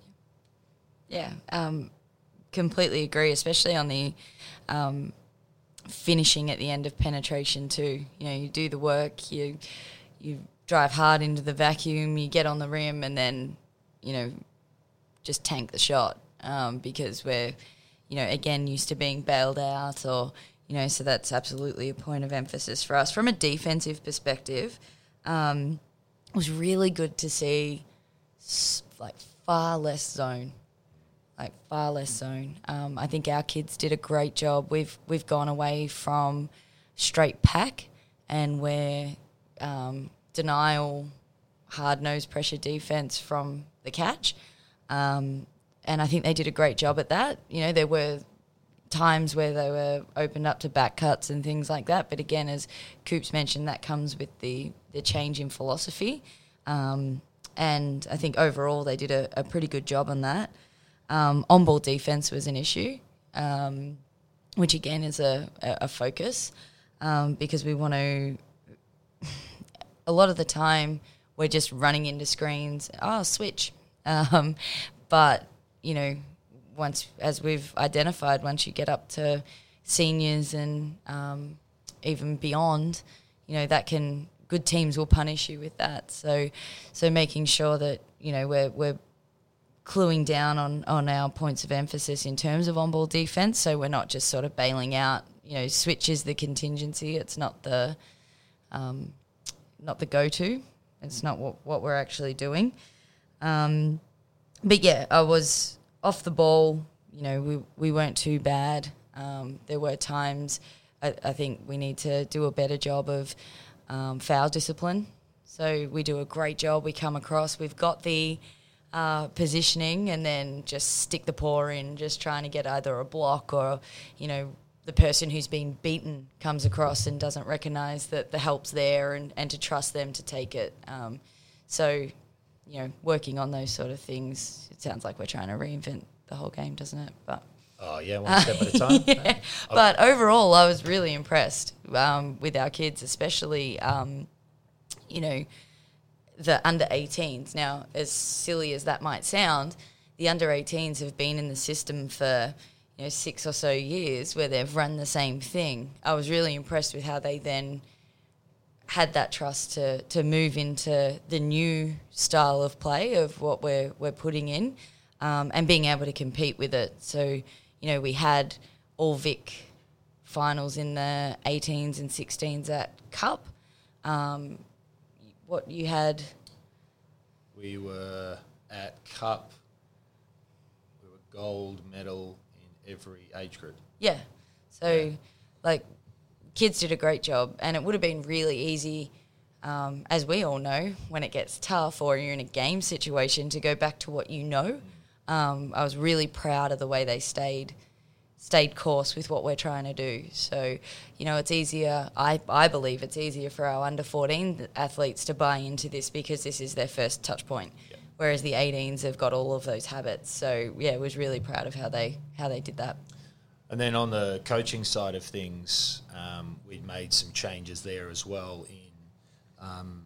Yeah, um, completely agree, especially on the um, finishing at the end of penetration too. You know, you do the work, you you drive hard into the vacuum, you get on the rim, and then, you know, just tank the shot, um, because we're, you know, again, used to being bailed out, or, you know, so that's absolutely a point of emphasis for us. From a defensive perspective, um, it was really good to see s- like far less zone, like far less zone. Um, I think our kids did a great job. We've we've gone away from straight pack, and we're um, denial, hard-nosed pressure defense from the catch. Um, and I think they did a great job at that. You know, there were times where they were opened up to back cuts and things like that. But again, as Coops mentioned, that comes with the, the change in philosophy. Um, and I think overall they did a, a pretty good job on that. Um, on-ball defense was an issue, um, which again is a, a, a focus, um, because we want to... A lot of the time, we're just running into screens. Oh, switch. Um, but, you know, once, as we've identified, once you get up to seniors and um, even beyond, you know, that can, good teams will punish you with that. So, so making sure that, you know, we're we're cluing down on, on our points of emphasis in terms of on-ball defense, so we're not just sort of bailing out. You know, switch is the contingency. It's not the um, not the go-to. It's not what, what we're actually doing. Um, but, yeah, I was off the ball. You know, we, we weren't too bad. Um, there were times I, I think we need to do a better job of um, foul discipline. So we do a great job. We come across. We've got the uh, positioning, and then just stick the paw in, just trying to get either a block or, you know, the person who's been beaten comes across and doesn't recognise that the help's there, and, and to trust them to take it. Um, so, you know, working on those sort of things, it sounds like we're trying to reinvent the whole game, doesn't it? But Oh, yeah, one step at a time. yeah. But overall, I was really impressed um, with our kids, especially, um, you know, the under eighteens. Now, as silly as that might sound, the under eighteens have been in the system for, you know, six or so years where they've run the same thing. I was really impressed with how they then had that trust to to move into the new style of play of what we're we're putting in, um, and being able to compete with it. So, you know, we had all Vic finals in the eighteens and sixteens at Cup. Um, what you had? We were at Cup. We were gold medal in every age group. Yeah. So, yeah. like, kids did a great job, and it would have been really easy, um, as we all know, when it gets tough or you're in a game situation, to go back to what you know. Um, I was really proud of the way they stayed stayed course with what we're trying to do. So, you know, it's easier, I, I believe it's easier for our under fourteen athletes to buy into this because this is their first touch point, yeah. Whereas the eighteens have got all of those habits. So, yeah, I was really proud of how they how they did that. And then on the coaching side of things, um, we'd made some changes there as well in um,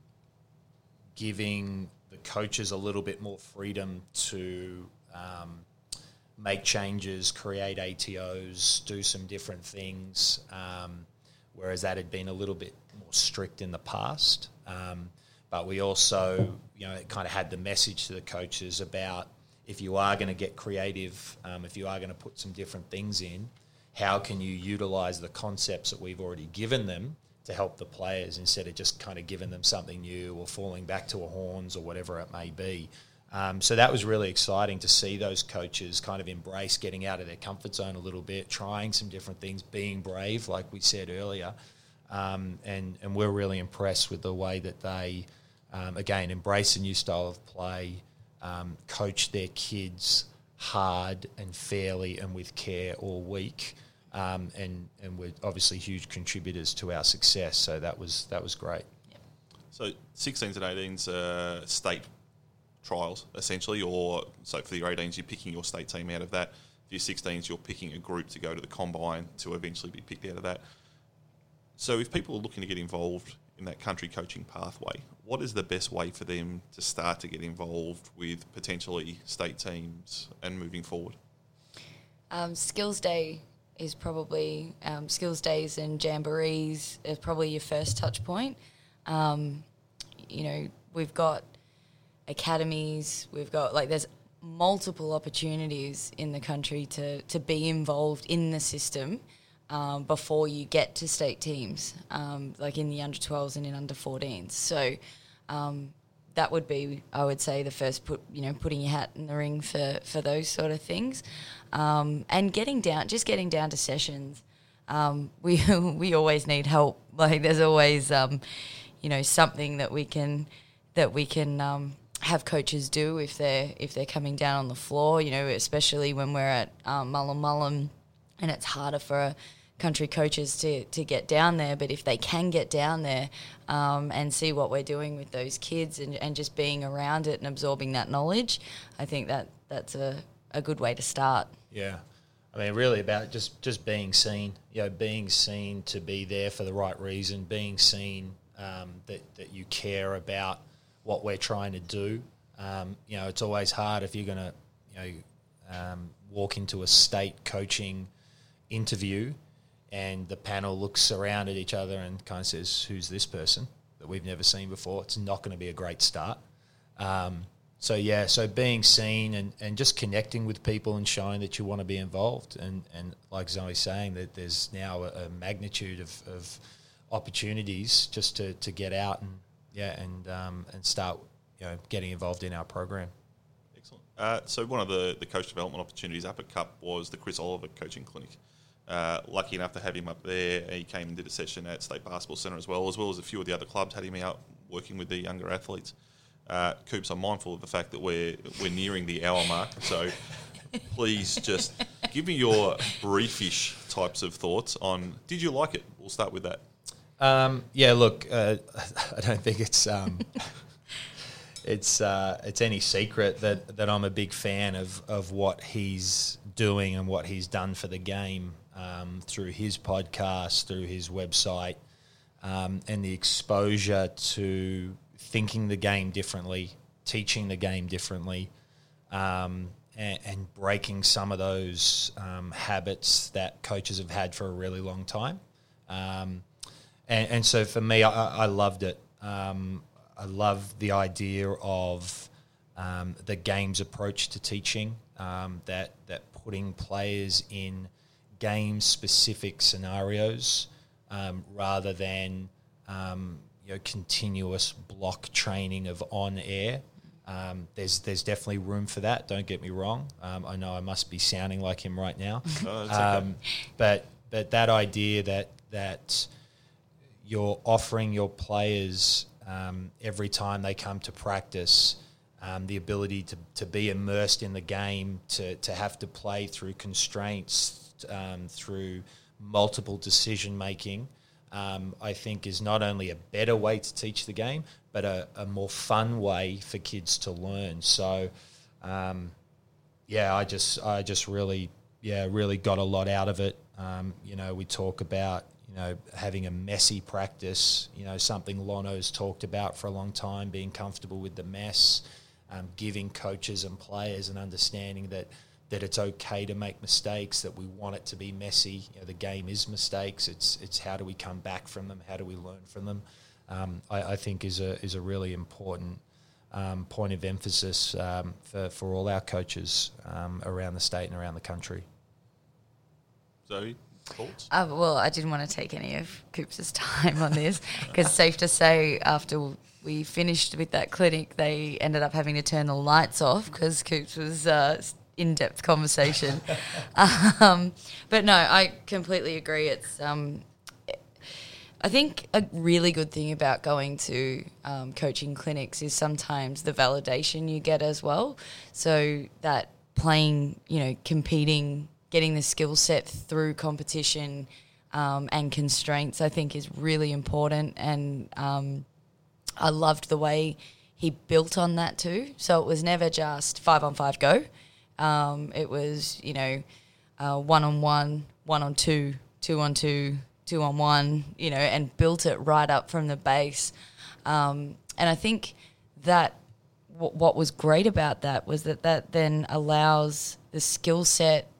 giving the coaches a little bit more freedom to um, make changes, create A T Os, do some different things, um, whereas that had been a little bit more strict in the past. Um, but we also, you know, it kind of had the message to the coaches about, if you are going to get creative, um, if you are going to put some different things in, how can you utilise the concepts that we've already given them to help the players instead of just kind of giving them something new or falling back to a horns or whatever it may be. Um, so that was really exciting to see those coaches kind of embrace getting out of their comfort zone a little bit, trying some different things, being brave, like we said earlier. Um, and, and we're really impressed with the way that they, um, again, embrace a new style of play, um, coach their kids hard and fairly and with care all week. Um, and, and we're obviously huge contributors to our success. So that was that was great. Yep. So sixteens and eighteens uh, state trials, essentially, or so for your eighteens, you're picking your state team out of that. For your sixteens, you're picking a group to go to the combine to eventually be picked out of that. So if people are looking to get involved in that country coaching pathway, what is the best way for them to start to get involved with potentially state teams and moving forward? Um, Skills Day is probably, um, skills days and jamborees is probably your first touch point. Um, you know, we've got academies, we've got, like, there's multiple opportunities in the country to, to be involved in the system um, before you get to state teams, um, like in the under twelves and in under fourteens. So um, that would be, I would say, the first put, you know, putting your hat in the ring for, for those sort of things. Um, and getting down, just getting down to sessions. Um, we we always need help. Like there's always, um, you know, something that we can that we can um, have coaches do if they're if they're coming down on the floor. You know, especially when we're at um, Mullum Mullum, and it's harder for country coaches to, to get down there. But if they can get down there um, and see what we're doing with those kids and, and just being around it and absorbing that knowledge, I think that that's a, a good way to start. Yeah. I mean, really about just, just being seen, you know, being seen to be there for the right reason, being seen um, that, that you care about what we're trying to do. Um, you know, it's always hard if you're going to, you know, um, walk into a state coaching interview and the panel looks around at each other and kind of says, who's this person that we've never seen before? It's not going to be a great start. Um, So, yeah, so being seen and, and just connecting with people and showing that you want to be involved. And, and like Zoe's saying, that there's now a, a magnitude of, of opportunities just to, to get out and, yeah, and um, and start, you know, getting involved in our program. Excellent. Uh, so one of the, the coach development opportunities up at Cup was the Chris Oliver Coaching Clinic. Uh, lucky enough to have him up there. He came and did a session at State Basketball Centre as well, as well as a few of the other clubs had him out working with the younger athletes. Uh, Coops, I'm mindful of the fact that we're we're nearing the hour mark, so please just give me your briefish types of thoughts on, did you like it? We'll start with that. Um, yeah, look, uh, I don't think it's um, it's uh, it's any secret that, that I'm a big fan of, of what he's doing and what he's done for the game um, through his podcast, through his website, um, and the exposure to thinking the game differently, teaching the game differently, um, and, and breaking some of those um, habits that coaches have had for a really long time. Um, and, and so for me, I, I loved it. Um, I love the idea of um, the game's approach to teaching, um, that, that putting players in game-specific scenarios um, rather than um, you know, continuous block training of on air. Um, there's there's definitely room for that. Don't get me wrong. Um, I know I must be sounding like him right now, Oh, that's um, okay. but but that idea that that you're offering your players um, every time they come to practice um, the ability to, to be immersed in the game, to to have to play through constraints, um, through multiple decision making. Um, I think is not only a better way to teach the game, but a, a more fun way for kids to learn. So, um, yeah, I just I just really yeah really got a lot out of it. Um, you know, we talk about you know having a messy practice. You know, something Lono's talked about for a long time, being comfortable with the mess, um, giving coaches and players an understanding that. that it's okay to make mistakes, that we want it to be messy. You know, the game is mistakes. It's it's how do we come back from them? How do we learn from them? Um, I, I think is a is a really important um, point of emphasis um, for, for all our coaches um, around the state and around the country. Zoe, thoughts? Uh, well, I didn't want to take any of Coops' time on this because safe to say after we finished with that clinic, they ended up having to turn the lights off because Coops was uh, in-depth conversation. um, but no, I completely agree. It's um, I think a really good thing about going to um, coaching clinics is sometimes the validation you get as well. So that playing, you know, competing, getting the skill set through competition um, and constraints, I think is really important. And um, I loved the way he built on that too. So it was never just five on five go. Um, it was, you know, uh, one on one, one on two, two on two, two on one, you know, and built it right up from the base. Um, and I think that w- what was great about that was that that then allows the skill set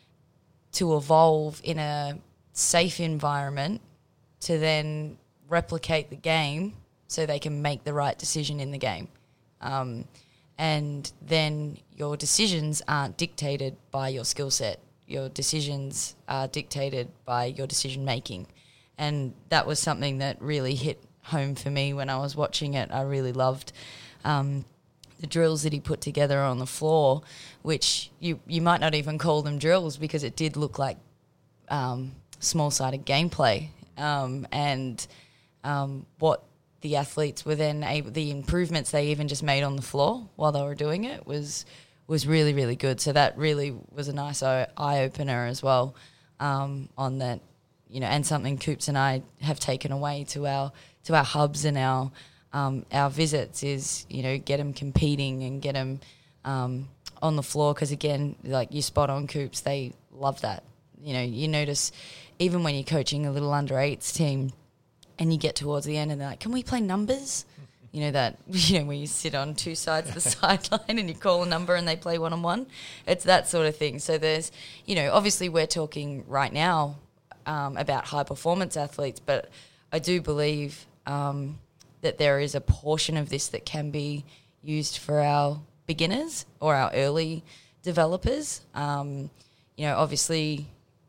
to evolve in a safe environment to then replicate the game so they can make the right decision in the game. Um, and then your decisions aren't dictated by your skill set. Your decisions are dictated by your decision making. And that was something that really hit home for me when I was watching it. I really loved um, the drills that he put together on the floor, which you, you might not even call them drills because it did look like um, small-sided gameplay. Um, and um, what the athletes were then able, the improvements they even just made on the floor while they were doing it was was really, really good. So that really was a nice eye-opener as well um, on that, you know, and something Coops and I have taken away to our to our hubs and our um, our visits is, you know, get them competing and get them um, on the floor because, again, like you spot on, Coops, they love that. You know, you notice even when you're coaching a little under eights team and you get towards the end and they're like, can we play numbers? You know, that, you know, where you sit on two sides of the sideline and you call a number and they play one-on-one. It's that sort of thing. So there's, you know, obviously we're talking right now um, about high-performance athletes, but I do believe um, that there is a portion of this that can be used for our beginners or our early developers. Um, you know, obviously,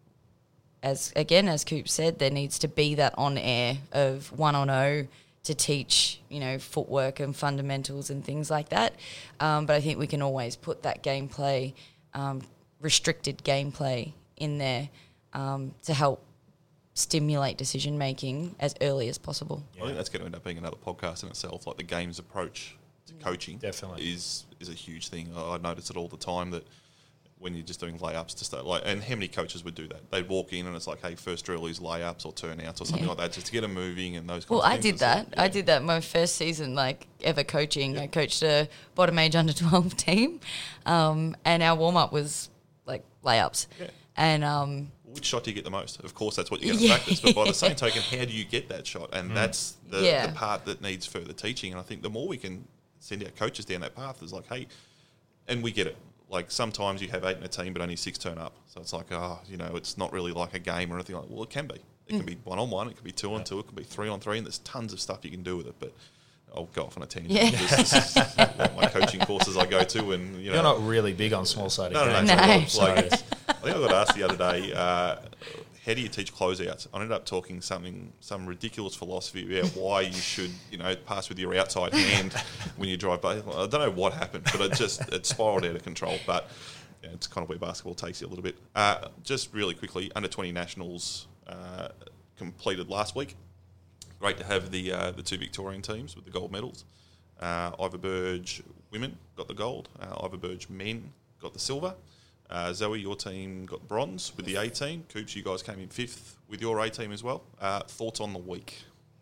as again, as Coop said, there needs to be that on-air of one-on-oh to teach, you know, footwork and fundamentals and things like that. Um, but I think we can always put that gameplay, um, restricted gameplay in there um, to help stimulate decision-making as early as possible. I think that's going to end up being another podcast in itself, like the game's approach to coaching. Definitely. is is a huge thing. I I notice it all the time that when you're just doing layups to start, like, and how many coaches would do that? They'd walk in and it's like, hey, first drill is layups or turnouts or something Yeah. like that, just to get them moving and those kinds Well, of I things. did It's that. like, I yeah. did that my first season, like, ever coaching. Yeah. I coached a bottom age under twelve team, um, and our warm-up was, like, layups. Yeah. And um, Which shot do you get the most? Of course, that's what you're going to Yeah. practice. But by the same token, how do you get that shot? And that's the, Yeah. the part that needs further teaching. And I think the more we can send our coaches down that path is like, hey, and we get it. Like sometimes you have eight in a team, but only six turn up. So it's like, oh, you know, it's not really like a game or anything like that. Well, it can be. It Mm. can be one on one. It can be two on two. It can be three on three. And there's tons of stuff you can do with it. But I'll go off on a tangent. Yeah. This, this is what my coaching courses I go to, and you know, You're not really big on small-sided no, no, no. games. No. Like, I think I got asked the other day, uh, how do you teach closeouts? I ended up talking something, some ridiculous philosophy about why you should, you know, pass with your outside hand when you drive by. I don't know what happened, but it just it spiraled out of control. But yeah, it's kind of where basketball takes you a little bit. Uh, just really quickly, under twenty nationals uh, completed last week. Great to have the uh, the two Victorian teams with the gold medals. Uh, Ivor Burge women got the gold. Uh, Ivor Burge men got the silver. Uh, Zoe, your team got bronze with the A team. Coops, you guys came in fifth with your A team as well. Uh, thoughts on the week?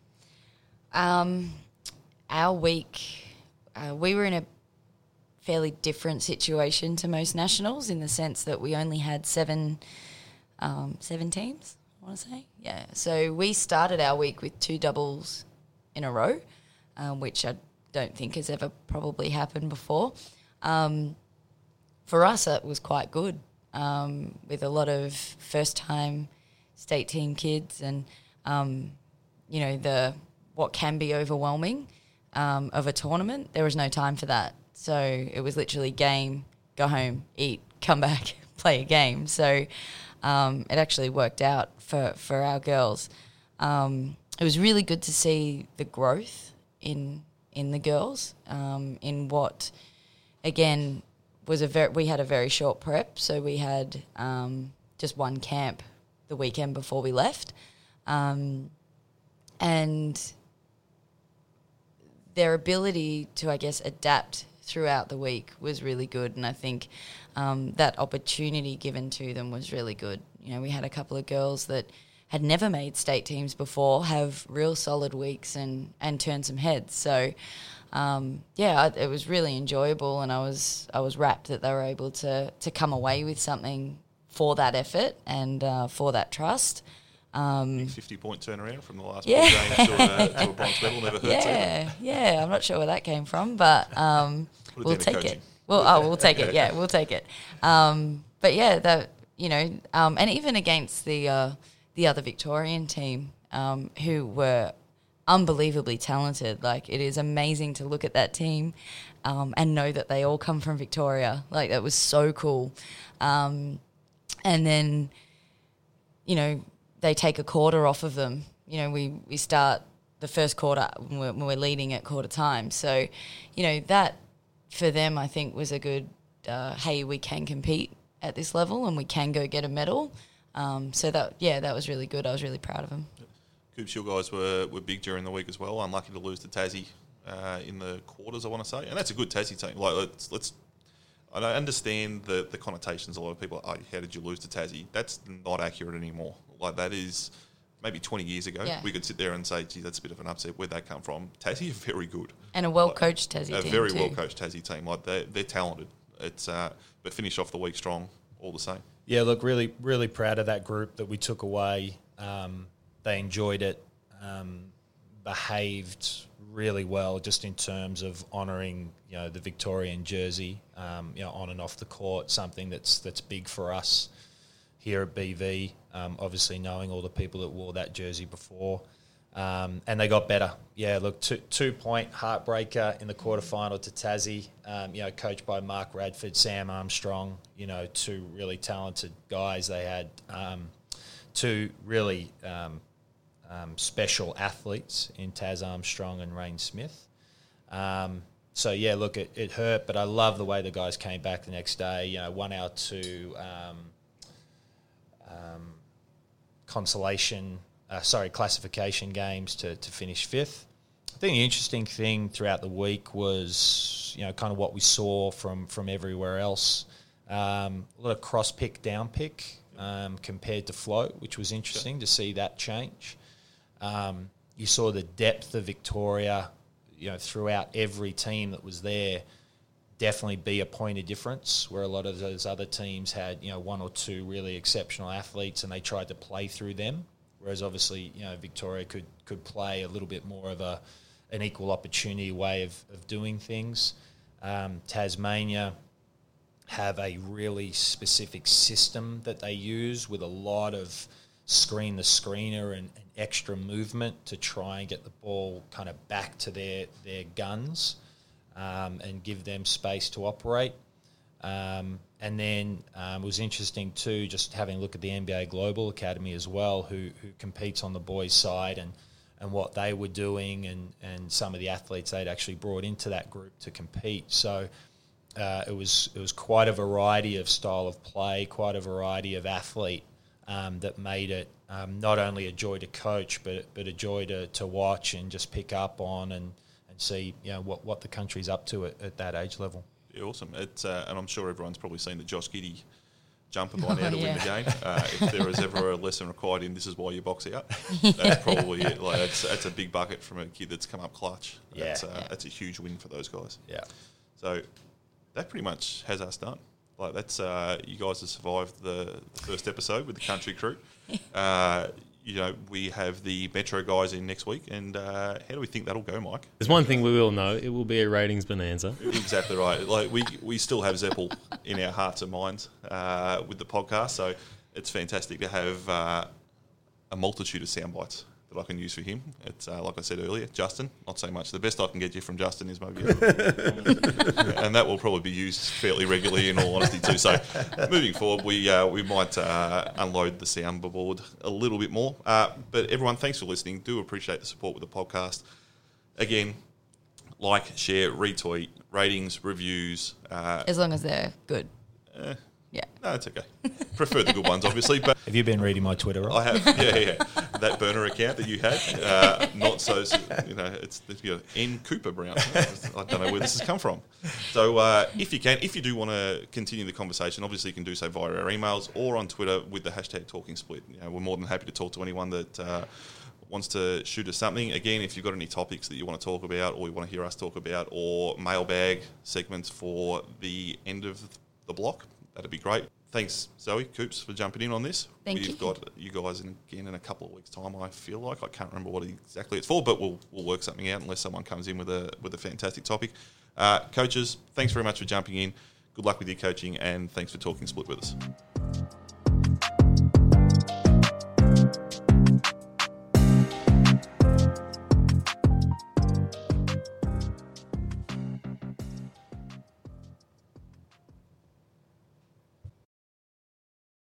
Um, our week, uh, we were in a fairly different situation to most nationals in the sense that we only had seven, um, seven teams, I want to say. Yeah. So we started our week with two doubles in a row, um, which I don't think has ever probably happened before. Um, for us, it was quite good, um, with a lot of first-time state team kids and, um, you know, the what can be overwhelming. um, of a tournament, there was no time for that. So it was literally game, go home, eat, come back, play a game. So um, it actually worked out for, for our girls. Um, it was really good to see the growth in in the girls, um, in what, again, was a very, we had a very short prep. So we had um, just one camp the weekend before we left. Um, and their ability to, I guess, adapt throughout the week was really good. And I think um, that opportunity given to them was really good. You know, we had a couple of girls that had never made state teams before have real solid weeks and, and turn some heads. So, um, yeah, it was really enjoyable, and I was I was rapt that they were able to, to come away with something for that effort and uh, for that trust. Um, fifty-point turnaround from the last yeah. four games to a, to a bronze medal never hurts. Yeah, yeah. I'm not sure where that came from, but um, Put it we'll down to take coaching. it. Well, oh, we'll take it. Yeah, we'll take it. Um, but yeah, that you know, um, and even against the uh, the other Victorian team, um, who were unbelievably talented. Like, it is amazing to look at that team um, and know that they all come from Victoria. Like, that was so cool. Um, and then, you know, they take a quarter off of them. You know, we, we start the first quarter when we're, when we're leading at quarter time. So, you know, that for them, I think, was a good, uh, hey, we can compete at this level and we can go get a medal. Um, so, that yeah, that was really good. I was really proud of them. Coops, your guys were, were big during the week as well. Unlucky to lose to Tassie uh, in the quarters, I want to say. And that's a good Tassie team. Like, let's... let's I don't understand the, the connotations. A lot of people are, oh, how did you lose to Tassie? That's not accurate anymore. Like, that is maybe twenty years ago. Yeah. We could sit there and say, gee, that's a bit of an upset. Where'd that come from? Tassie are very good. And a well-coached Tassie like, team, A very too. well-coached Tassie team. Like, they're, they're talented. It's uh, but finish off the week strong all the same. Yeah, look, really, really proud of that group that we took away. Um, they enjoyed it, um, behaved really well, just in terms of honouring, you know, the Victorian jersey, um, you know, on and off the court. Something that's that's big for us here at B V. Um, obviously, knowing all the people that wore that jersey before, um, and they got better. Yeah, look, two two point heartbreaker in the quarterfinal to Tassie. Um, you know, coached by Mark Radford, Sam Armstrong. You know, two really talented guys. They had um, two really. Um, Um, special athletes in Taz Armstrong and Rain Smith. Um, so, yeah, look, it, it hurt, but I love the way the guys came back the next day. You know, won our two um, um, consolation, uh, sorry, classification games to, to finish fifth. I think the interesting thing throughout the week was, you know, kind of what we saw from, from everywhere else. Um, a lot of cross-pick, down-pick um, compared to float, which was interesting to see that change. Um, you saw the depth of Victoria, you know, throughout every team that was there, definitely be a point of difference, where a lot of those other teams had, you know, one or two really exceptional athletes and they tried to play through them. Whereas obviously, you know, Victoria could, could play a little bit more of a an equal opportunity way of, of doing things. Um, Tasmania have a really specific system that they use with a lot of screen the screener and, and extra movement to try and get the ball kind of back to their, their guns um, and give them space to operate. Um, and then um, it was interesting too, just having a look at the N B A Global Academy as well, who who competes on the boys' side, and, and what they were doing, and, and some of the athletes they'd actually brought into that group to compete. So uh, it was it was quite a variety of style of play, quite a variety of athlete. Um, that made it um, not only a joy to coach, but but a joy to, to watch and just pick up on and, and see, you know, what, what the country's up to at, at that age level. Yeah, awesome. It's uh, and I'm sure everyone's probably seen the Josh Giddey jumper by now Oh, to yeah. win the game. Uh, if there is ever a lesson required in this is why you box out, that's probably it. Like, that's, that's a big bucket from a kid that's come up clutch. Yeah. That's, uh, Yeah. that's a huge win for those guys. Yeah. So that pretty much has us done. Like, that's uh, you guys have survived the, the first episode with the country crew. Uh, you know, we have the Metro guys in next week, and uh, how do we think that'll go, Mike? There's one thing we will know: it will be a ratings bonanza. Exactly right. Like, we we still have Zeppel in our hearts and minds uh, with the podcast, so it's fantastic to have uh, a multitude of sound bites that I can use for him. It's uh, like I said earlier, Justin. Not so much. The best I can get you from Justin is maybe, and that will probably be used fairly regularly, in all honesty too. So, moving forward, we uh, we might uh, unload the soundboard a little bit more. Uh, but everyone, thanks for listening. Do appreciate the support with the podcast. Again, like, share, retweet, ratings, reviews. Uh, As long as they're good. eh, Yeah. no, it's okay. Prefer the good ones, obviously, but. Have you been reading my Twitter? Rob? I have, yeah, yeah. That burner account that you had, uh, not so, you know, it's you know, N Cooper Brown. I don't know where this has come from. So uh, if you can, if you do want to continue the conversation, obviously you can do so via our emails or on Twitter with the hashtag Talking Split. You know, we're more than happy to talk to anyone that uh, wants to shoot us something. Again, if you've got any topics that you want to talk about or you want to hear us talk about, or mailbag segments for the end of the block, that'd be great. Thanks, Zoe Coops, for jumping in on this. Thank We've you. got you guys in again in a couple of weeks' time, I feel like. I can't remember what exactly it's for, but we'll we'll work something out unless someone comes in with a with a fantastic topic. Uh, coaches, thanks very much for jumping in. Good luck with your coaching, and thanks for talking split with us.